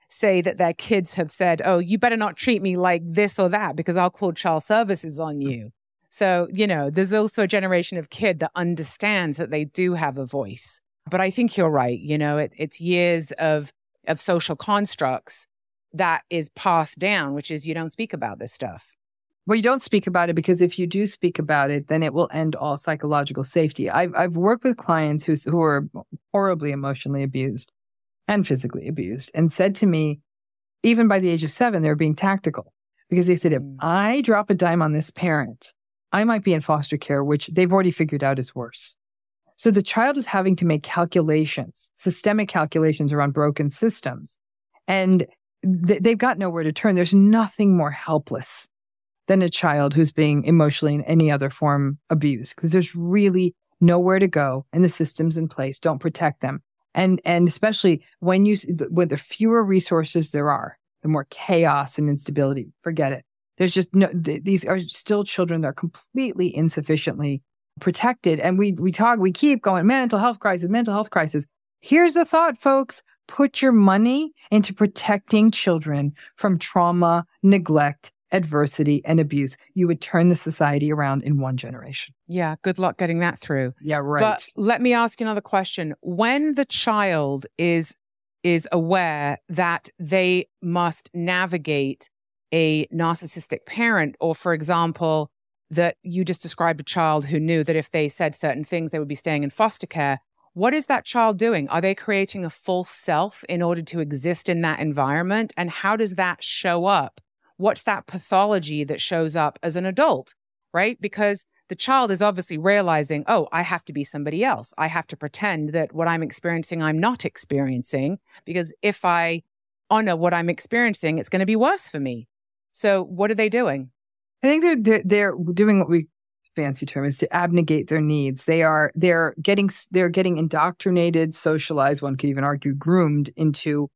[SPEAKER 1] say that their kids have said, oh, you better not treat me like this or that because I'll call child services on you. So, you know, there's also a generation of kid that understands that they do have a voice. But I think you're right. You know, it, it's years of, of social constructs that is passed down, which is you don't speak about this stuff.
[SPEAKER 2] Well, you don't speak about it because if you do speak about it, then it will end all psychological safety. I've I've worked with clients who's, who are horribly emotionally abused and physically abused and said to me, even by the age of seven, they were being tactical because they said, if I drop a dime on this parent, I might be in foster care, which they've already figured out is worse. So the child is having to make calculations, systemic calculations around broken systems. And th- they've got nowhere to turn. There's nothing more helpless than a child who's being emotionally in any other form abused, because there's really nowhere to go and the systems in place don't protect them. And and especially when you when the fewer resources there are, the more chaos and instability. Forget it. There's just no. Th- these are still children that are completely insufficiently protected. And we we talk. We keep going. Mental health crisis. Mental health crisis. Here's the thought, folks. Put your money into protecting children from trauma, neglect, adversity, and abuse. You would turn the society around in one generation.
[SPEAKER 1] Yeah, good luck getting that through.
[SPEAKER 2] Yeah, right.
[SPEAKER 1] But let me ask you another question. When the child is is aware that they must navigate a narcissistic parent, or for example, that you just described a child who knew that if they said certain things, they would be staying in foster care, what is that child doing? Are they creating a false self in order to exist in that environment? And how does that show up? What's that pathology that shows up as an adult, right? Because the child is obviously realizing, oh, I have to be somebody else. I have to pretend that what I'm experiencing, I'm not experiencing, because if I honor what I'm experiencing, it's going to be worse for me. So what are they doing?
[SPEAKER 2] I think they're, they're, they're doing what we fancy term is to abnegate their needs. They are, they're getting, they're getting indoctrinated, socialized, one could even argue groomed into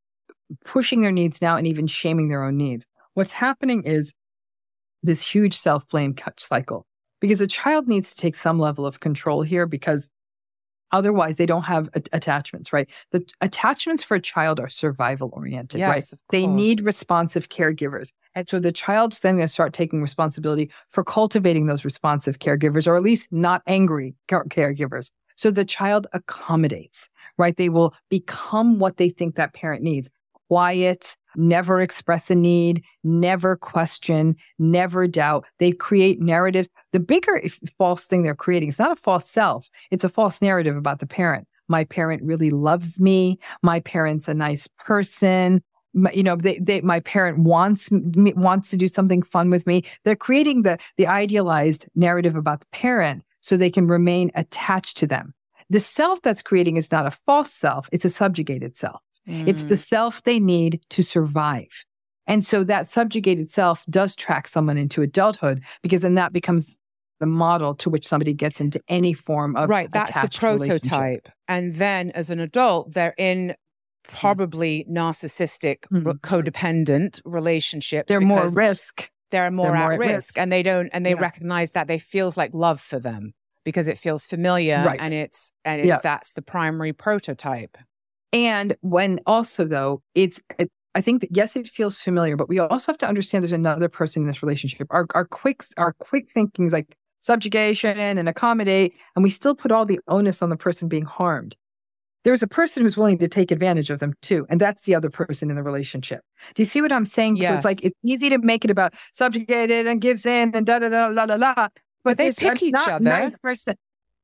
[SPEAKER 2] pushing their needs now and even shaming their own needs. What's happening is this huge self-blame cycle, because a child needs to take some level of control here, because otherwise they don't have a- attachments, right? The attachments for a child are survival oriented,
[SPEAKER 1] yes,
[SPEAKER 2] right?
[SPEAKER 1] Of course.
[SPEAKER 2] They need responsive caregivers. And so the child's then going to start taking responsibility for cultivating those responsive caregivers, or at least not angry care- caregivers. So the child accommodates, right? They will become what they think that parent needs. Quiet, never express a need, never question, never doubt. They create narratives. The bigger false thing they're creating, it's not a false self. It's a false narrative about the parent. My parent really loves me. My parent's a nice person. My, you know, they, they, my parent wants me, wants to do something fun with me. They're creating the, the idealized narrative about the parent so they can remain attached to them. The self that's creating is not a false self. It's a subjugated self. Mm. It's the self they need to survive. And so that subjugated self does track someone into adulthood, because then that becomes the model to which somebody gets into any form of
[SPEAKER 1] right. That's the prototype. And then as an adult, they're in probably narcissistic, mm-hmm. codependent relationship.
[SPEAKER 2] They're more risk.
[SPEAKER 1] They're more,
[SPEAKER 2] they're
[SPEAKER 1] at,
[SPEAKER 2] more at
[SPEAKER 1] risk,
[SPEAKER 2] risk.
[SPEAKER 1] And they don't, and they
[SPEAKER 2] yeah.
[SPEAKER 1] recognize that they feels like love for them because it feels familiar,
[SPEAKER 2] right.
[SPEAKER 1] and it's, and it's,
[SPEAKER 2] yeah.
[SPEAKER 1] that's the primary prototype.
[SPEAKER 2] And when also though, it's, it, I think that yes, it feels familiar, but we also have to understand there's another person in this relationship. Our, our quick, our quick thinking is like subjugation and accommodate, and we still put all the onus on the person being harmed. There's a person who's willing to take advantage of them too. And that's the other person in the relationship. Do you see what I'm saying?
[SPEAKER 1] Yes.
[SPEAKER 2] So it's like, it's easy to make it about subjugated and gives in and da da da la la la. But,
[SPEAKER 1] but they pick each other.
[SPEAKER 2] Nice person.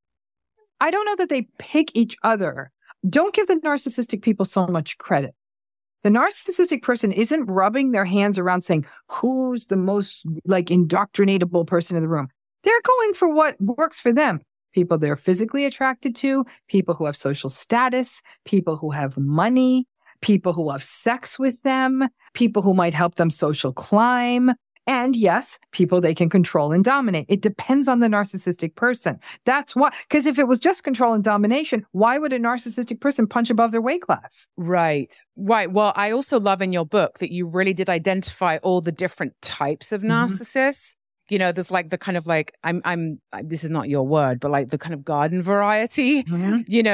[SPEAKER 2] I don't know that they pick each other. Don't give the narcissistic people so much credit. The narcissistic person isn't rubbing their hands around saying, who's the most like indoctrinatable person in the room? They're going for what works for them. People they're physically attracted to, people who have social status, people who have money, people who have sex with them, people who might help them social climb, and yes, people they can control and dominate. It depends on the narcissistic person. That's why, because if it was just control and domination, why would a narcissistic person punch above their weight class?
[SPEAKER 1] Right, right. Well, I also love in your book that you really did identify all the different types of narcissists. Mm-hmm. You know, there's like the kind of like, I'm, I'm, this is not your word, but like the kind of garden variety, mm-hmm. you know,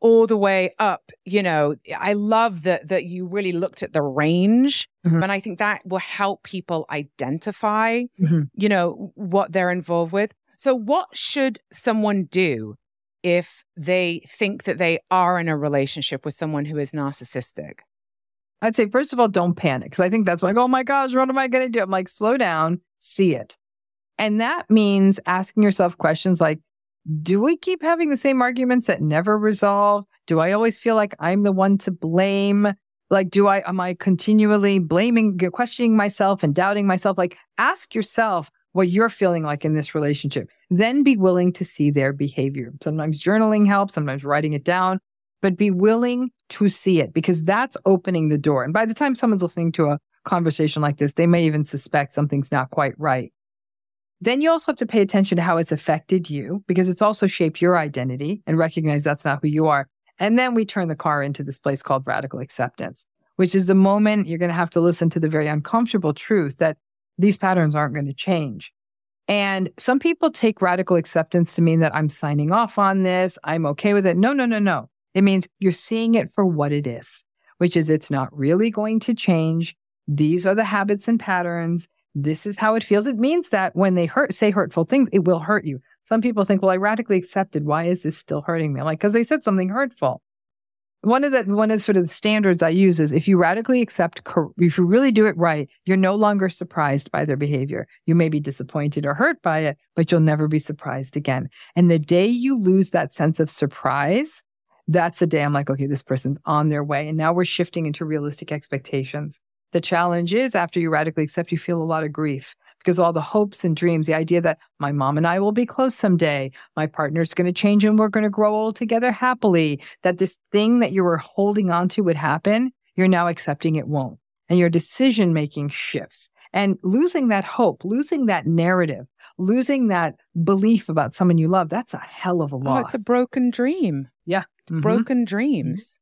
[SPEAKER 1] all the way up. You know, I love that that you really looked at the range. Mm-hmm. And I think that will help people identify, mm-hmm. you know, what they're involved with. So what should someone do if they think that they are in a relationship with someone who is narcissistic?
[SPEAKER 2] I'd say, first of all, don't panic. Because I think that's like, oh my gosh, what am I going to do? I'm like, slow down, see it. And that means asking yourself questions like, do we keep having the same arguments that never resolve? Do I always feel like I'm the one to blame? Like, do I, am I continually blaming, questioning myself and doubting myself? Like, ask yourself what you're feeling like in this relationship. Then be willing to see their behavior. Sometimes journaling helps, sometimes writing it down, but be willing to see it because that's opening the door. And by the time someone's listening to a conversation like this, they may even suspect something's not quite right. Then you also have to pay attention to how it's affected you because it's also shaped your identity and recognize that's not who you are. And then we turn the car into this place called radical acceptance, which is the moment you're going to have to listen to the very uncomfortable truth that these patterns aren't going to change. And some people take radical acceptance to mean that I'm signing off on this, I'm okay with it. No, no, no, no. It means you're seeing it for what it is, which is it's not really going to change. These are the habits and patterns. This is how it feels. It means that when they hurt, say hurtful things, it will hurt you. Some people think, well, I radically accepted. Why is this still hurting me? I'm like, because they said something hurtful. One of the one of sort of the standards I use is if you radically accept, if you really do it right, you're no longer surprised by their behavior. You may be disappointed or hurt by it, but you'll never be surprised again. And the day you lose that sense of surprise, that's a day I'm like, okay, this person's on their way. And now we're shifting into realistic expectations. The challenge is after you radically accept, you feel a lot of grief because all the hopes and dreams, the idea that my mom and I will be close someday, my partner's going to change and we're going to grow old together happily, that this thing that you were holding on to would happen, you're now accepting it won't. And your decision-making shifts. And losing that hope, losing that narrative, losing that belief about someone you love, that's a hell of a loss.
[SPEAKER 1] Oh, it's a broken dream.
[SPEAKER 2] Yeah.
[SPEAKER 1] Mm-hmm. Broken dreams. Mm-hmm.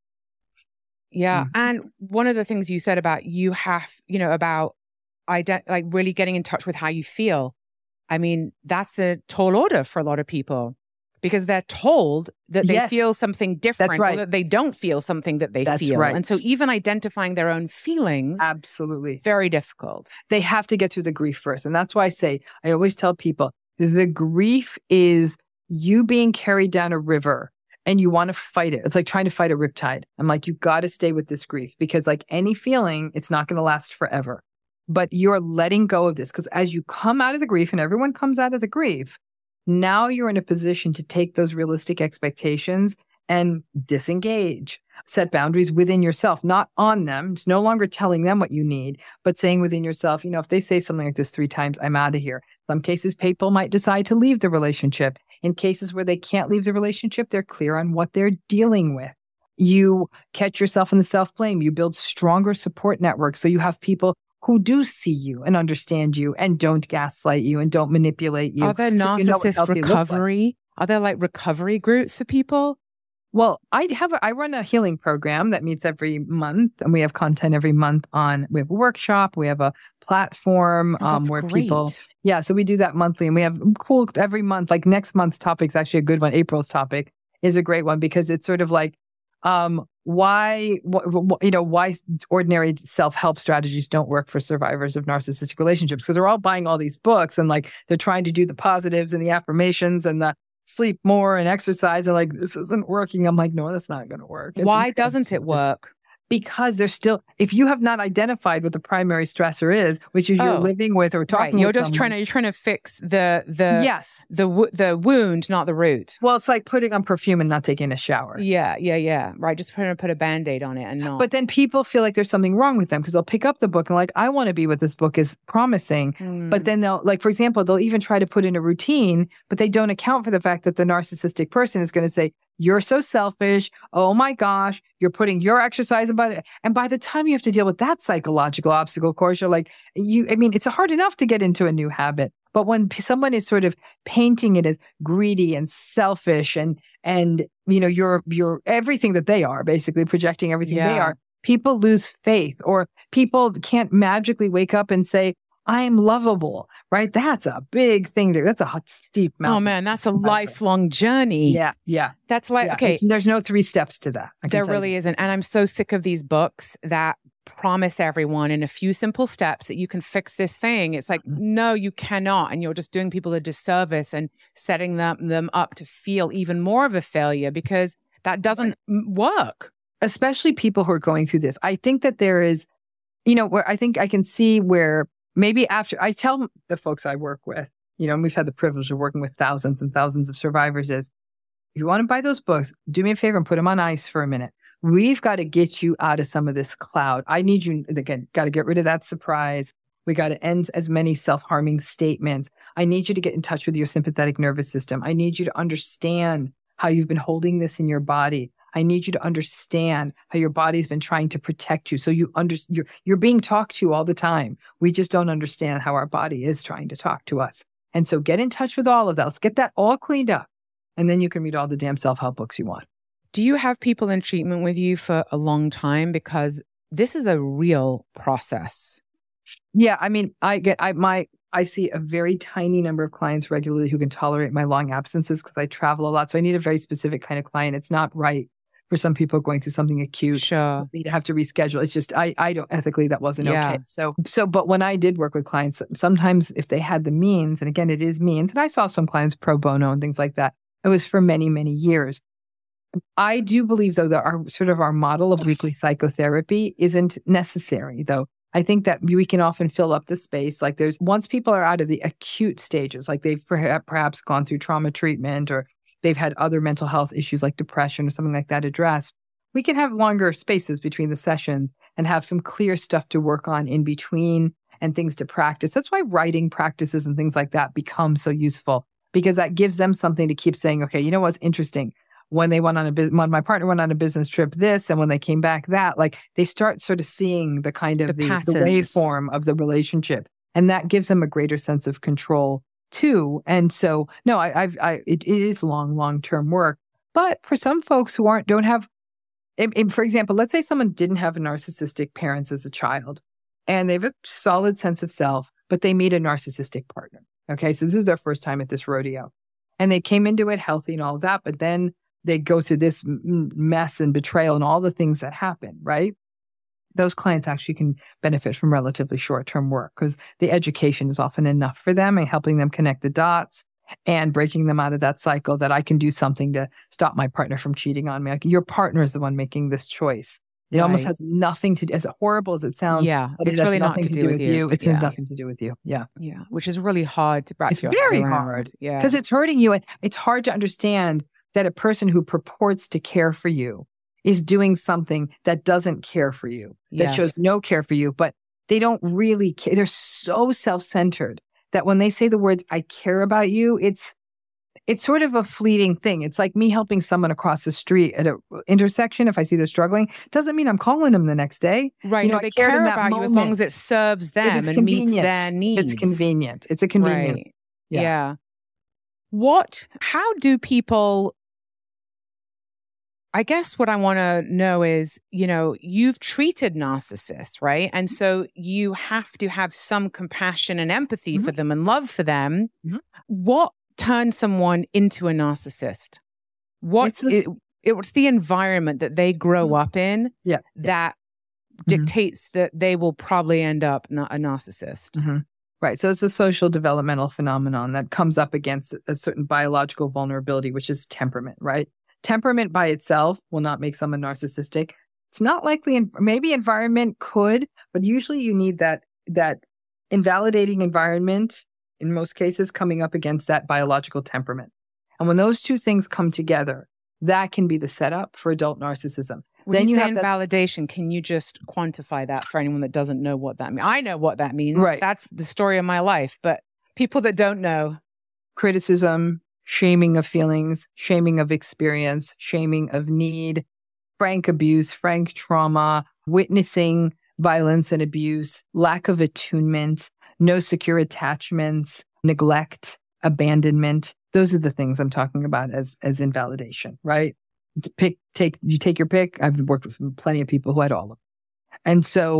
[SPEAKER 1] Yeah. Mm-hmm. And one of the things you said about you have, you know, about ident- like really getting in touch with how you feel. I mean, that's a tall order for a lot of people because they're told that they yes. feel something different
[SPEAKER 2] That's right.
[SPEAKER 1] or that they don't feel something that they
[SPEAKER 2] That's
[SPEAKER 1] feel.
[SPEAKER 2] Right.
[SPEAKER 1] And so even identifying their own feelings,
[SPEAKER 2] absolutely,
[SPEAKER 1] very difficult.
[SPEAKER 2] They have to get through the grief first. And that's why I say, I always tell people, the grief is you being carried down a river and you want to fight it. It's like trying to fight a riptide. I'm like, you got to stay with this grief because like any feeling, it's not going to last forever. But you're letting go of this because as you come out of the grief and everyone comes out of the grief, now you're in a position to take those realistic expectations and disengage, set boundaries within yourself, not on them. It's no longer telling them what you need, but saying within yourself, you know, if they say something like this three times, I'm out of here. Some cases, people might decide to leave the relationship. In cases where they can't leave the relationship, they're clear on what they're dealing with. You catch yourself in the self-blame. You build stronger support networks. So you have people who do see you and understand you and don't gaslight you and don't manipulate you.
[SPEAKER 1] Are there
[SPEAKER 2] so
[SPEAKER 1] narcissist
[SPEAKER 2] you know
[SPEAKER 1] recovery?
[SPEAKER 2] Like.
[SPEAKER 1] Are there like recovery groups for people?
[SPEAKER 2] Well, I have a, I run a healing program that meets every month, and we have content every month on. We have a workshop, we have a platform
[SPEAKER 1] oh,
[SPEAKER 2] um, where
[SPEAKER 1] great.
[SPEAKER 2] people, yeah. So we do that monthly, and we have cool every month. Like next month's topic is actually a good one. April's topic is a great one because it's sort of like um, why wh- wh- you know why ordinary self-help strategies don't work for survivors of narcissistic relationships because they're all buying all these books and like they're trying to do the positives and the affirmations and the sleep more and exercise and like, this isn't working. I'm like, no, that's not going to work. It's
[SPEAKER 1] Why doesn't it work?
[SPEAKER 2] Because there's still, if you have not identified what the primary stressor is, which is you're
[SPEAKER 1] oh,
[SPEAKER 2] living with or talking
[SPEAKER 1] right. You're
[SPEAKER 2] with
[SPEAKER 1] just
[SPEAKER 2] someone,
[SPEAKER 1] trying to, you're trying to fix the, the,
[SPEAKER 2] yes.
[SPEAKER 1] the, w- the wound, not the root.
[SPEAKER 2] Well, it's like putting on perfume and not taking a shower.
[SPEAKER 1] Yeah, yeah, yeah. Right. Just trying to put a Band-Aid on it and not.
[SPEAKER 2] But then people feel like there's something wrong with them because they'll pick up the book and like, I want to be what this book is promising. Mm. But then they'll, like, for example, they'll even try to put in a routine, but they don't account for the fact that the narcissistic person is going to say, you're so selfish. Oh my gosh, you're putting your exercise about it. And by the time you have to deal with that psychological obstacle, of course, you're like, you, I mean, it's hard enough to get into a new habit. But when p- someone is sort of painting it as greedy and selfish and, and, you know, you're, you're everything that they are, basically projecting everything
[SPEAKER 1] yeah.
[SPEAKER 2] they are, people lose faith or people can't magically wake up and say, I'm lovable, right? That's a big thing. To, that's a hot, steep mountain.
[SPEAKER 1] Oh man, that's a lifelong journey.
[SPEAKER 2] Yeah, yeah.
[SPEAKER 1] That's like,
[SPEAKER 2] yeah.
[SPEAKER 1] okay.
[SPEAKER 2] It's, there's no three steps to that.
[SPEAKER 1] There really isn't. And I'm so sick of these books that promise everyone in a few simple steps that you can fix this thing. It's like, mm-hmm. no, you cannot. And you're just doing people a disservice and setting them, them up to feel even more of a failure because that doesn't right. work.
[SPEAKER 2] Especially people who are going through this. I think that there is, you know, where I think I can see where maybe after I tell the folks I work with, you know, and we've had the privilege of working with thousands and thousands of survivors is, if you want to buy those books, do me a favor and put them on ice for a minute. We've got to get you out of some of this cloud. I need you, again, got to get rid of that surprise. We got to end as many self-harming statements. I need you to get in touch with your sympathetic nervous system. I need you to understand how you've been holding this in your body. I need you to understand how your body's been trying to protect you. So you under, you're, you're being talked to all the time. We just don't understand how our body is trying to talk to us. And so get in touch with all of that. Let's get that all cleaned up. And then you can read all the damn self-help books you want.
[SPEAKER 1] Do you have people in treatment with you for a long time? Because this is a real process.
[SPEAKER 2] Yeah. I mean, I get, I, my, I see a very tiny number of clients regularly who can tolerate my long absences because I travel a lot. So I need a very specific kind of client. It's not right for some people going through something acute.
[SPEAKER 1] Sure.
[SPEAKER 2] Me to have to reschedule. It's just, I, I don't, ethically, that wasn't
[SPEAKER 1] yeah.
[SPEAKER 2] okay. So, so, but when I did work with clients, sometimes if they had the means, and again, it is means, and I saw some clients pro bono and things like that. It was for many, many years. I do believe, though, that our sort of our model of weekly psychotherapy isn't necessary, though. I think that we can often fill up the space. Like there's, once people are out of the acute stages, like they've perhaps gone through trauma treatment or they've had other mental health issues like depression or something like that addressed, we can have longer spaces between the sessions and have some clear stuff to work on in between and things to practice. That's why writing practices and things like that become so useful, because that gives them something to keep saying, okay, you know what's interesting? When they went on a business, when my partner went on a business trip, this, and when they came back, that, like they start sort of seeing the kind of the, the, the waveform of the relationship. And that gives them a greater sense of control too. And so, no, I, I've, I, it, it is long, long-term work. But for some folks who aren't, don't have, in, in, for example, let's say someone didn't have narcissistic parents as a child and they have a solid sense of self, but they meet a narcissistic partner. Okay. So this is their first time at this rodeo and they came into it healthy and all of that, but then they go through this mess and betrayal and all the things that happen, right? Those clients actually can benefit from relatively short-term work because the education is often enough for them and helping them connect the dots and breaking them out of that cycle that I can do something to stop my partner from cheating on me. Like, your partner is the one making this choice. It right. almost has nothing to do, as horrible as it sounds.
[SPEAKER 1] Yeah, it's it really nothing to do, do with you. you.
[SPEAKER 2] It's
[SPEAKER 1] yeah.
[SPEAKER 2] nothing to do with you. Yeah.
[SPEAKER 1] Yeah, which is really hard to wrap
[SPEAKER 2] It's
[SPEAKER 1] your
[SPEAKER 2] very
[SPEAKER 1] head around.
[SPEAKER 2] hard.
[SPEAKER 1] Yeah.
[SPEAKER 2] Because it's hurting you. And it's hard to understand that a person who purports to care for you is doing something that doesn't care for you, that
[SPEAKER 1] yes.
[SPEAKER 2] shows no care for you, but they don't really care. They're so self-centered that when they say the words, I care about you, it's it's sort of a fleeting thing. It's like me helping someone across the street at an intersection. If I see they're struggling, doesn't mean I'm calling them the next day.
[SPEAKER 1] Right.
[SPEAKER 2] You know,
[SPEAKER 1] no, they
[SPEAKER 2] I
[SPEAKER 1] care about
[SPEAKER 2] moment.
[SPEAKER 1] you as long as it serves them and meets their needs.
[SPEAKER 2] It's convenient. It's a convenience.
[SPEAKER 1] Right. Yeah. yeah. What, how do people... I guess what I want to know is, you know, you've treated narcissists, right? And so you have to have some compassion and empathy mm-hmm. for them and love for them. Mm-hmm. What turns someone into a narcissist? What is, it, what's the environment that they grow mm-hmm. up in
[SPEAKER 2] yeah.
[SPEAKER 1] that
[SPEAKER 2] mm-hmm.
[SPEAKER 1] dictates that they will probably end up not a narcissist?
[SPEAKER 2] Mm-hmm. Right. So it's a social developmental phenomenon that comes up against a certain biological vulnerability, which is temperament, right? Temperament by itself will not make someone narcissistic. It's not likely, in, maybe environment could, but usually you need that that invalidating environment, in most cases, coming up against that biological temperament. And when those two things come together, that can be the setup for adult narcissism.
[SPEAKER 1] When
[SPEAKER 2] then
[SPEAKER 1] you,
[SPEAKER 2] you
[SPEAKER 1] say
[SPEAKER 2] have that,
[SPEAKER 1] invalidation, can you just quantify that for anyone that doesn't know what that means? I know what that means.
[SPEAKER 2] Right.
[SPEAKER 1] That's the story of my life. But people that don't know.
[SPEAKER 2] Criticism, shaming of feelings, shaming of experience, shaming of need, frank abuse, frank trauma, witnessing violence and abuse, lack of attunement, no secure attachments, neglect, abandonment. Those are the things I'm talking about as, as invalidation, right? To pick, take, you take your pick. I've worked with plenty of people who had all of them. And so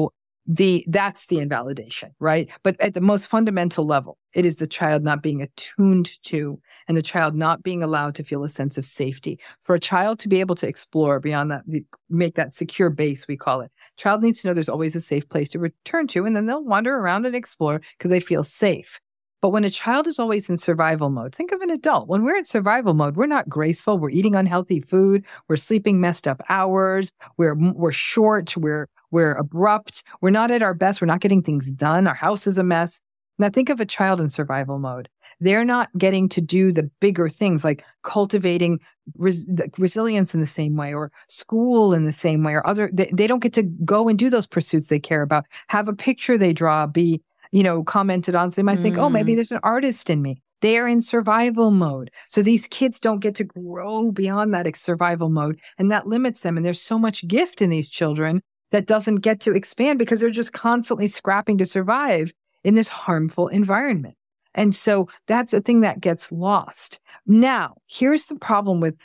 [SPEAKER 2] the that's the invalidation, right? But at the most fundamental level, it is the child not being attuned to and the child not being allowed to feel a sense of safety. For a child to be able to explore beyond that, make that secure base, we call it, child needs to know there's always a safe place to return to, and then they'll wander around and explore because they feel safe. But when a child is always in survival mode, think of an adult. When we're in survival mode, we're not graceful. We're eating unhealthy food. We're sleeping messed up hours. We're we're short. We're we're abrupt. We're not at our best. We're not getting things done. Our house is a mess. Now think of a child in survival mode. They're not getting to do the bigger things like cultivating res- resilience in the same way, or school in the same way, or other. They, they don't get to go and do those pursuits they care about. Have a picture they draw be you know, commented on. So they might think, oh, maybe there's an artist in me. They're in survival mode. So these kids don't get to grow beyond that survival mode, and that limits them. And there's so much gift in these children that doesn't get to expand because they're just constantly scrapping to survive in this harmful environment. And so that's a thing that gets lost. Now, here's the problem with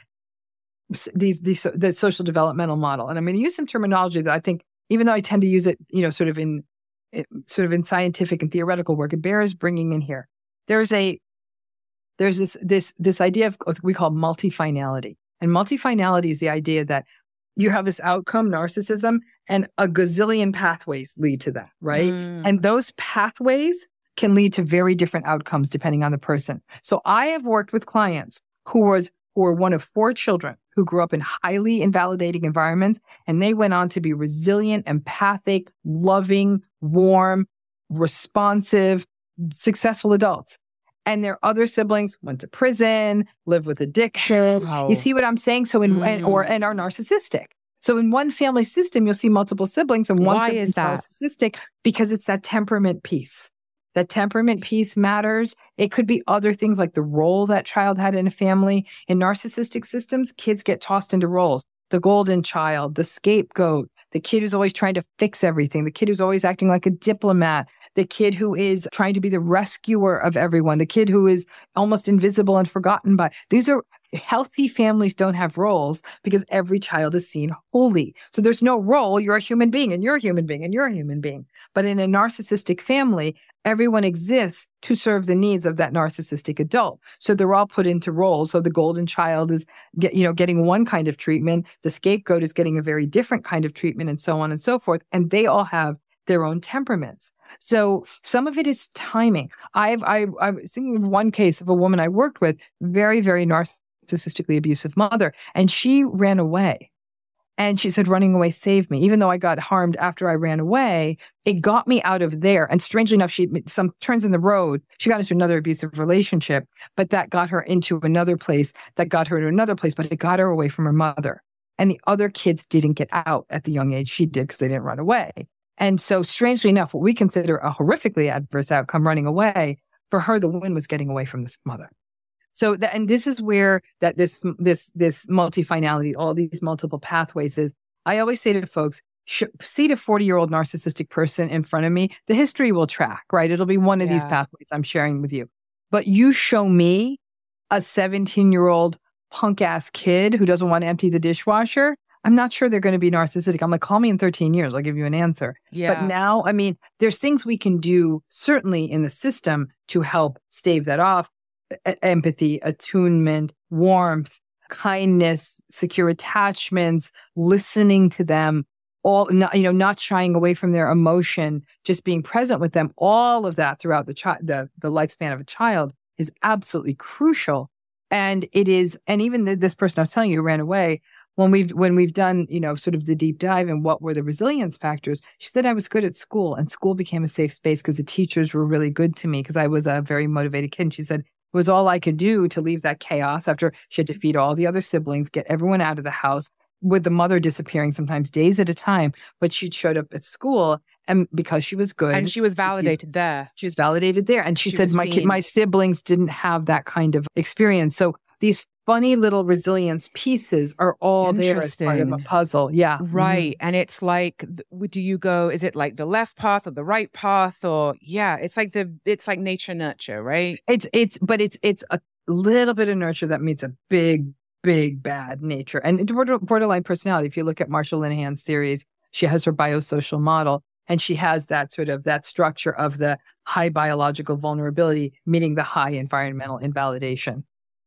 [SPEAKER 2] these, these the social developmental model. And I'm going to use some terminology that I think, even though I tend to use it, you know, sort of in It, sort of in scientific and theoretical work, it bears bringing in here. There's a, there's this, this, this idea of what we call multifinality. And multifinality is the idea that you have this outcome, narcissism, and a gazillion pathways lead to that, right? Mm. And those pathways can lead to very different outcomes depending on the person. So I have worked with clients who was, who were one of four children who grew up in highly invalidating environments, and they went on to be resilient, empathic, loving, warm, responsive, successful adults. And their other siblings went to prison, lived with addiction. Wow. You see what I'm saying? So in mm. and, or and are narcissistic. So in one family system, you'll see multiple siblings, and one
[SPEAKER 1] Why
[SPEAKER 2] sibling
[SPEAKER 1] is that?
[SPEAKER 2] narcissistic because it's that temperament piece. That temperament piece matters. It could be other things like the role that child had in a family. In narcissistic systems, kids get tossed into roles. The golden child, the scapegoat, the kid who's always trying to fix everything, the kid who's always acting like a diplomat, the kid who is trying to be the rescuer of everyone, the kid who is almost invisible and forgotten by. These are healthy families don't have roles because every child is seen wholly. So there's no role. You're a human being and you're a human being and you're a human being. But in a narcissistic family, everyone exists to serve the needs of that narcissistic adult. So they're all put into roles. So the golden child is get, you know, getting one kind of treatment. The scapegoat is getting a very different kind of treatment, and so on and so forth. And they all have their own temperaments. So some of it is timing. I've, I, I was thinking of one case of a woman I worked with, very, very narcissistically abusive mother, and she ran away. And she said, running away saved me. Even though I got harmed after I ran away, it got me out of there. And strangely enough, she some turns in the road. She got into another abusive relationship, but that got her into another place, that got her to another place, but it got her away from her mother. And the other kids didn't get out at the young age she did because they didn't run away. And so strangely enough, what we consider a horrifically adverse outcome, running away, for her, the win was getting away from this mother. So that, and this is where that this this this multifinality, all these multiple pathways is. I always say to folks, sh- see a forty-year-old narcissistic person in front of me, the history will track, right? It'll be one of yeah. these pathways I'm sharing with you. But you show me a seventeen-year-old punk-ass kid who doesn't want to empty the dishwasher, I'm not sure they're going to be narcissistic. I'm like, call me in thirteen years. I'll give you an answer. Yeah. But now, I mean, there's things we can do certainly in the system to help stave that off. Empathy, attunement, warmth, kindness, secure attachments, listening to them, all, not, you know, not shying away from their emotion, just being present with them. All of that throughout the child, the, the lifespan of a child is absolutely crucial. And it is, and even the, this person I was telling you who ran away, when we've, when we've done, you know, sort of the deep dive and what were the resilience factors, she said I was good at school, and school became a safe space because the teachers were really good to me because I was a very motivated kid. And she said, it was all I could do to leave that chaos after she had to feed all the other siblings, get everyone out of the house, with the mother disappearing sometimes days at a time. But she'd showed up at school, and because she was good.
[SPEAKER 1] And she was validated
[SPEAKER 2] she,
[SPEAKER 1] there.
[SPEAKER 2] She was validated there. And she, she said, my kid, my siblings didn't have that kind of experience. So these funny little resilience pieces are all there as part of a puzzle. Yeah.
[SPEAKER 1] Right. Mm-hmm. And it's like, do you go, is it like the left path or the right path? Or yeah, it's like the, it's like nature nurture, right?
[SPEAKER 2] It's, it's, but it's, it's a little bit of nurture that meets a big, big bad nature. And border, borderline personality, if you look at Marsha Linehan's theories, she has her biosocial model. And she has that sort of that structure of the high biological vulnerability, meeting the high environmental invalidation.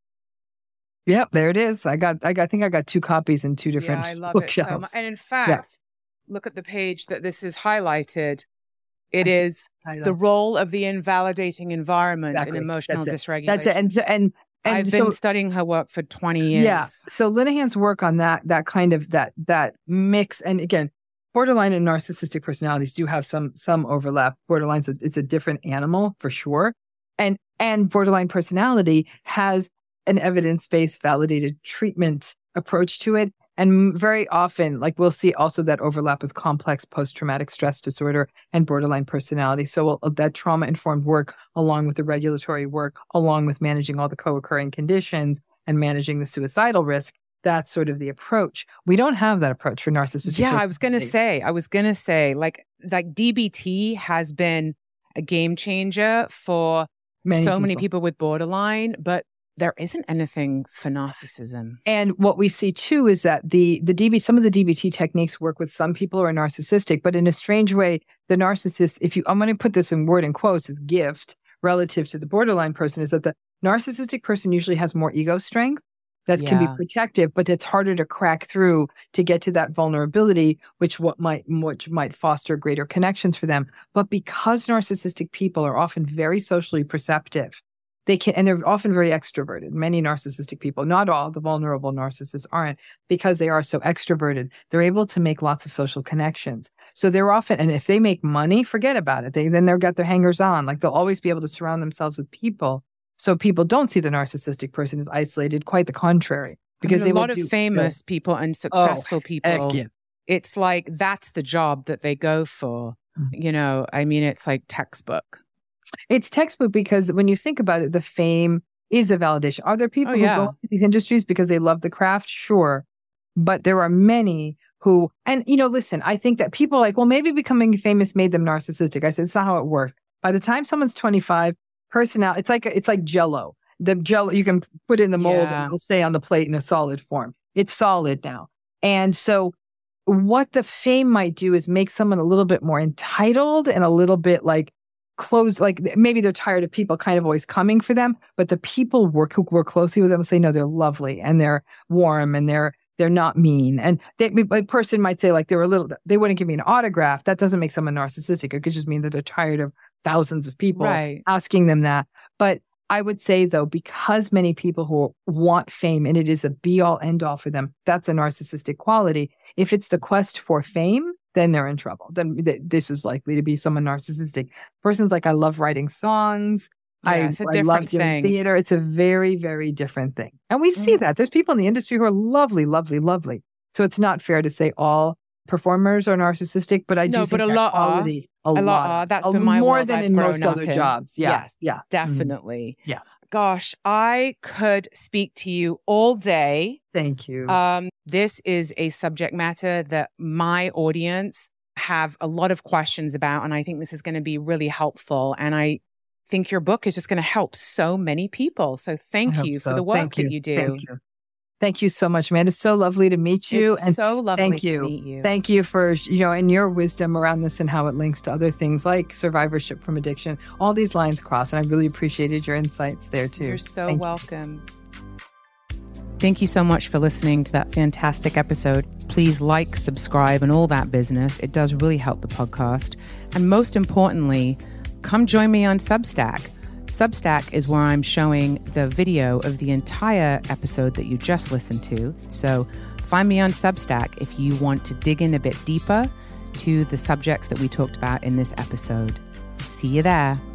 [SPEAKER 2] Yep, there it is. I got, I got, I think I got two copies in two different
[SPEAKER 1] yeah, I love
[SPEAKER 2] bookshelves.
[SPEAKER 1] it so much. And in fact, yeah. look at the page that this is highlighted. It is the role of the invalidating environment
[SPEAKER 2] exactly.
[SPEAKER 1] in emotional
[SPEAKER 2] That's
[SPEAKER 1] dysregulation.
[SPEAKER 2] That's it. And, and, and
[SPEAKER 1] I've
[SPEAKER 2] so,
[SPEAKER 1] been studying her work for twenty years.
[SPEAKER 2] Yeah. So Linehan's work on that, that kind of that, that mix. And again, borderline and narcissistic personalities do have some, some overlap. Borderline's a, it's a different animal for sure. And, and borderline personality has an evidence-based validated treatment approach to it. And very often, like we'll see also that overlap with complex post-traumatic stress disorder and borderline personality. So uh, that trauma-informed work, along with the regulatory work, along with managing all the co-occurring conditions and managing the suicidal risk, that's sort of the approach. We don't have that approach for narcissistic.
[SPEAKER 1] Yeah, I was going to say, I was going to say, like, like D B T has been a game changer for many so people. many people with borderline, but there isn't anything for narcissism.
[SPEAKER 2] And what we see too is that the the D B some of the D B T techniques work with some people who are narcissistic, but in a strange way, the narcissist, if you I'm going to put this in word and quotes, is gift relative to the borderline person, is that the narcissistic person usually has more ego strength that yeah. can be protective, but it's harder to crack through to get to that vulnerability, which what might which might foster greater connections for them. But because narcissistic people are often very socially perceptive, they can, and they're often very extroverted. Many narcissistic people, not all, the vulnerable narcissists aren't, because they are so extroverted. They're able to make lots of social connections. So they're often, and if they make money, forget about it. They then they'll get their hangers on. Like they'll always be able to surround themselves with people. So people don't see the narcissistic person as isolated. Quite the contrary, because
[SPEAKER 1] I mean,
[SPEAKER 2] they
[SPEAKER 1] a lot of
[SPEAKER 2] do,
[SPEAKER 1] famous
[SPEAKER 2] you know,
[SPEAKER 1] people and successful
[SPEAKER 2] oh,
[SPEAKER 1] people.
[SPEAKER 2] Yeah.
[SPEAKER 1] It's like that's the job that they go for. Mm-hmm. You know, I mean, it's like textbook.
[SPEAKER 2] It's textbook because when you think about it, the fame is a validation. Are there people
[SPEAKER 1] oh, yeah.
[SPEAKER 2] who go into these industries because they love the craft? Sure. But there are many who, and you know, listen, I think that people are like, well, maybe becoming famous made them narcissistic. I said, it's not how it works. By the time someone's twenty-five, personality, it's like, it's like Jell-O. The Jell-O, you can put in the mold
[SPEAKER 1] yeah.
[SPEAKER 2] and it'll stay on the plate in a solid form. It's solid now. And so what the fame might do is make someone a little bit more entitled and a little bit like, close, like maybe they're tired of people kind of always coming for them, but the people work who work closely with them say, no, they're lovely and they're warm and they're they're not mean. And they, a person might say like they're a little, they wouldn't give me an autograph. That doesn't make someone narcissistic. It could just mean that they're tired of thousands of people
[SPEAKER 1] right.
[SPEAKER 2] asking them that. But I would say though, because many people who want fame and it is a be all end all for them, that's a narcissistic quality. If it's the quest for fame, then they're in trouble. Then th- this is likely to be someone narcissistic. Person's like, I love writing songs.
[SPEAKER 1] Yeah,
[SPEAKER 2] I,
[SPEAKER 1] it's a
[SPEAKER 2] I
[SPEAKER 1] different
[SPEAKER 2] love doing
[SPEAKER 1] thing.
[SPEAKER 2] theater. It's a very, very different thing. And we see
[SPEAKER 1] yeah.
[SPEAKER 2] that. There's people in the industry who are lovely, lovely, lovely. So it's not fair to say all performers are narcissistic, but I do
[SPEAKER 1] no,
[SPEAKER 2] think
[SPEAKER 1] but a
[SPEAKER 2] that
[SPEAKER 1] lot
[SPEAKER 2] quality,
[SPEAKER 1] are.
[SPEAKER 2] A,
[SPEAKER 1] a lot,
[SPEAKER 2] lot
[SPEAKER 1] are. That's
[SPEAKER 2] a,
[SPEAKER 1] been my
[SPEAKER 2] more
[SPEAKER 1] world
[SPEAKER 2] than
[SPEAKER 1] I've
[SPEAKER 2] in most
[SPEAKER 1] grown
[SPEAKER 2] other
[SPEAKER 1] up in.
[SPEAKER 2] jobs. Yeah.
[SPEAKER 1] Yes,
[SPEAKER 2] yeah.
[SPEAKER 1] definitely.
[SPEAKER 2] Mm-hmm. Yeah.
[SPEAKER 1] Gosh, I could speak to you all day.
[SPEAKER 2] Thank you.
[SPEAKER 1] Um, this is a subject matter that my audience have a lot of questions about, and I think this is going to be really helpful. And I think your book is just going to help so many people. So thank you
[SPEAKER 2] so.
[SPEAKER 1] for the work
[SPEAKER 2] thank
[SPEAKER 1] that
[SPEAKER 2] you.
[SPEAKER 1] you do.
[SPEAKER 2] Thank you. Thank you so much, Amanda. So lovely to meet you.
[SPEAKER 1] It's
[SPEAKER 2] and
[SPEAKER 1] so lovely
[SPEAKER 2] thank
[SPEAKER 1] to
[SPEAKER 2] you.
[SPEAKER 1] meet you.
[SPEAKER 2] Thank you for, you know, and your wisdom around this and how it links to other things like survivorship from addiction. All these lines cross, and I really appreciated your insights there too.
[SPEAKER 1] You're so
[SPEAKER 2] thank
[SPEAKER 1] welcome. You. Thank you so much for listening to that fantastic episode. Please like, subscribe, and all that business. It does really help the podcast. And most importantly, come join me on Substack. Substack is where I'm showing the video of the entire episode that you just listened to. So find me on Substack if you want to dig in a bit deeper to the subjects that we talked about in this episode. See you there.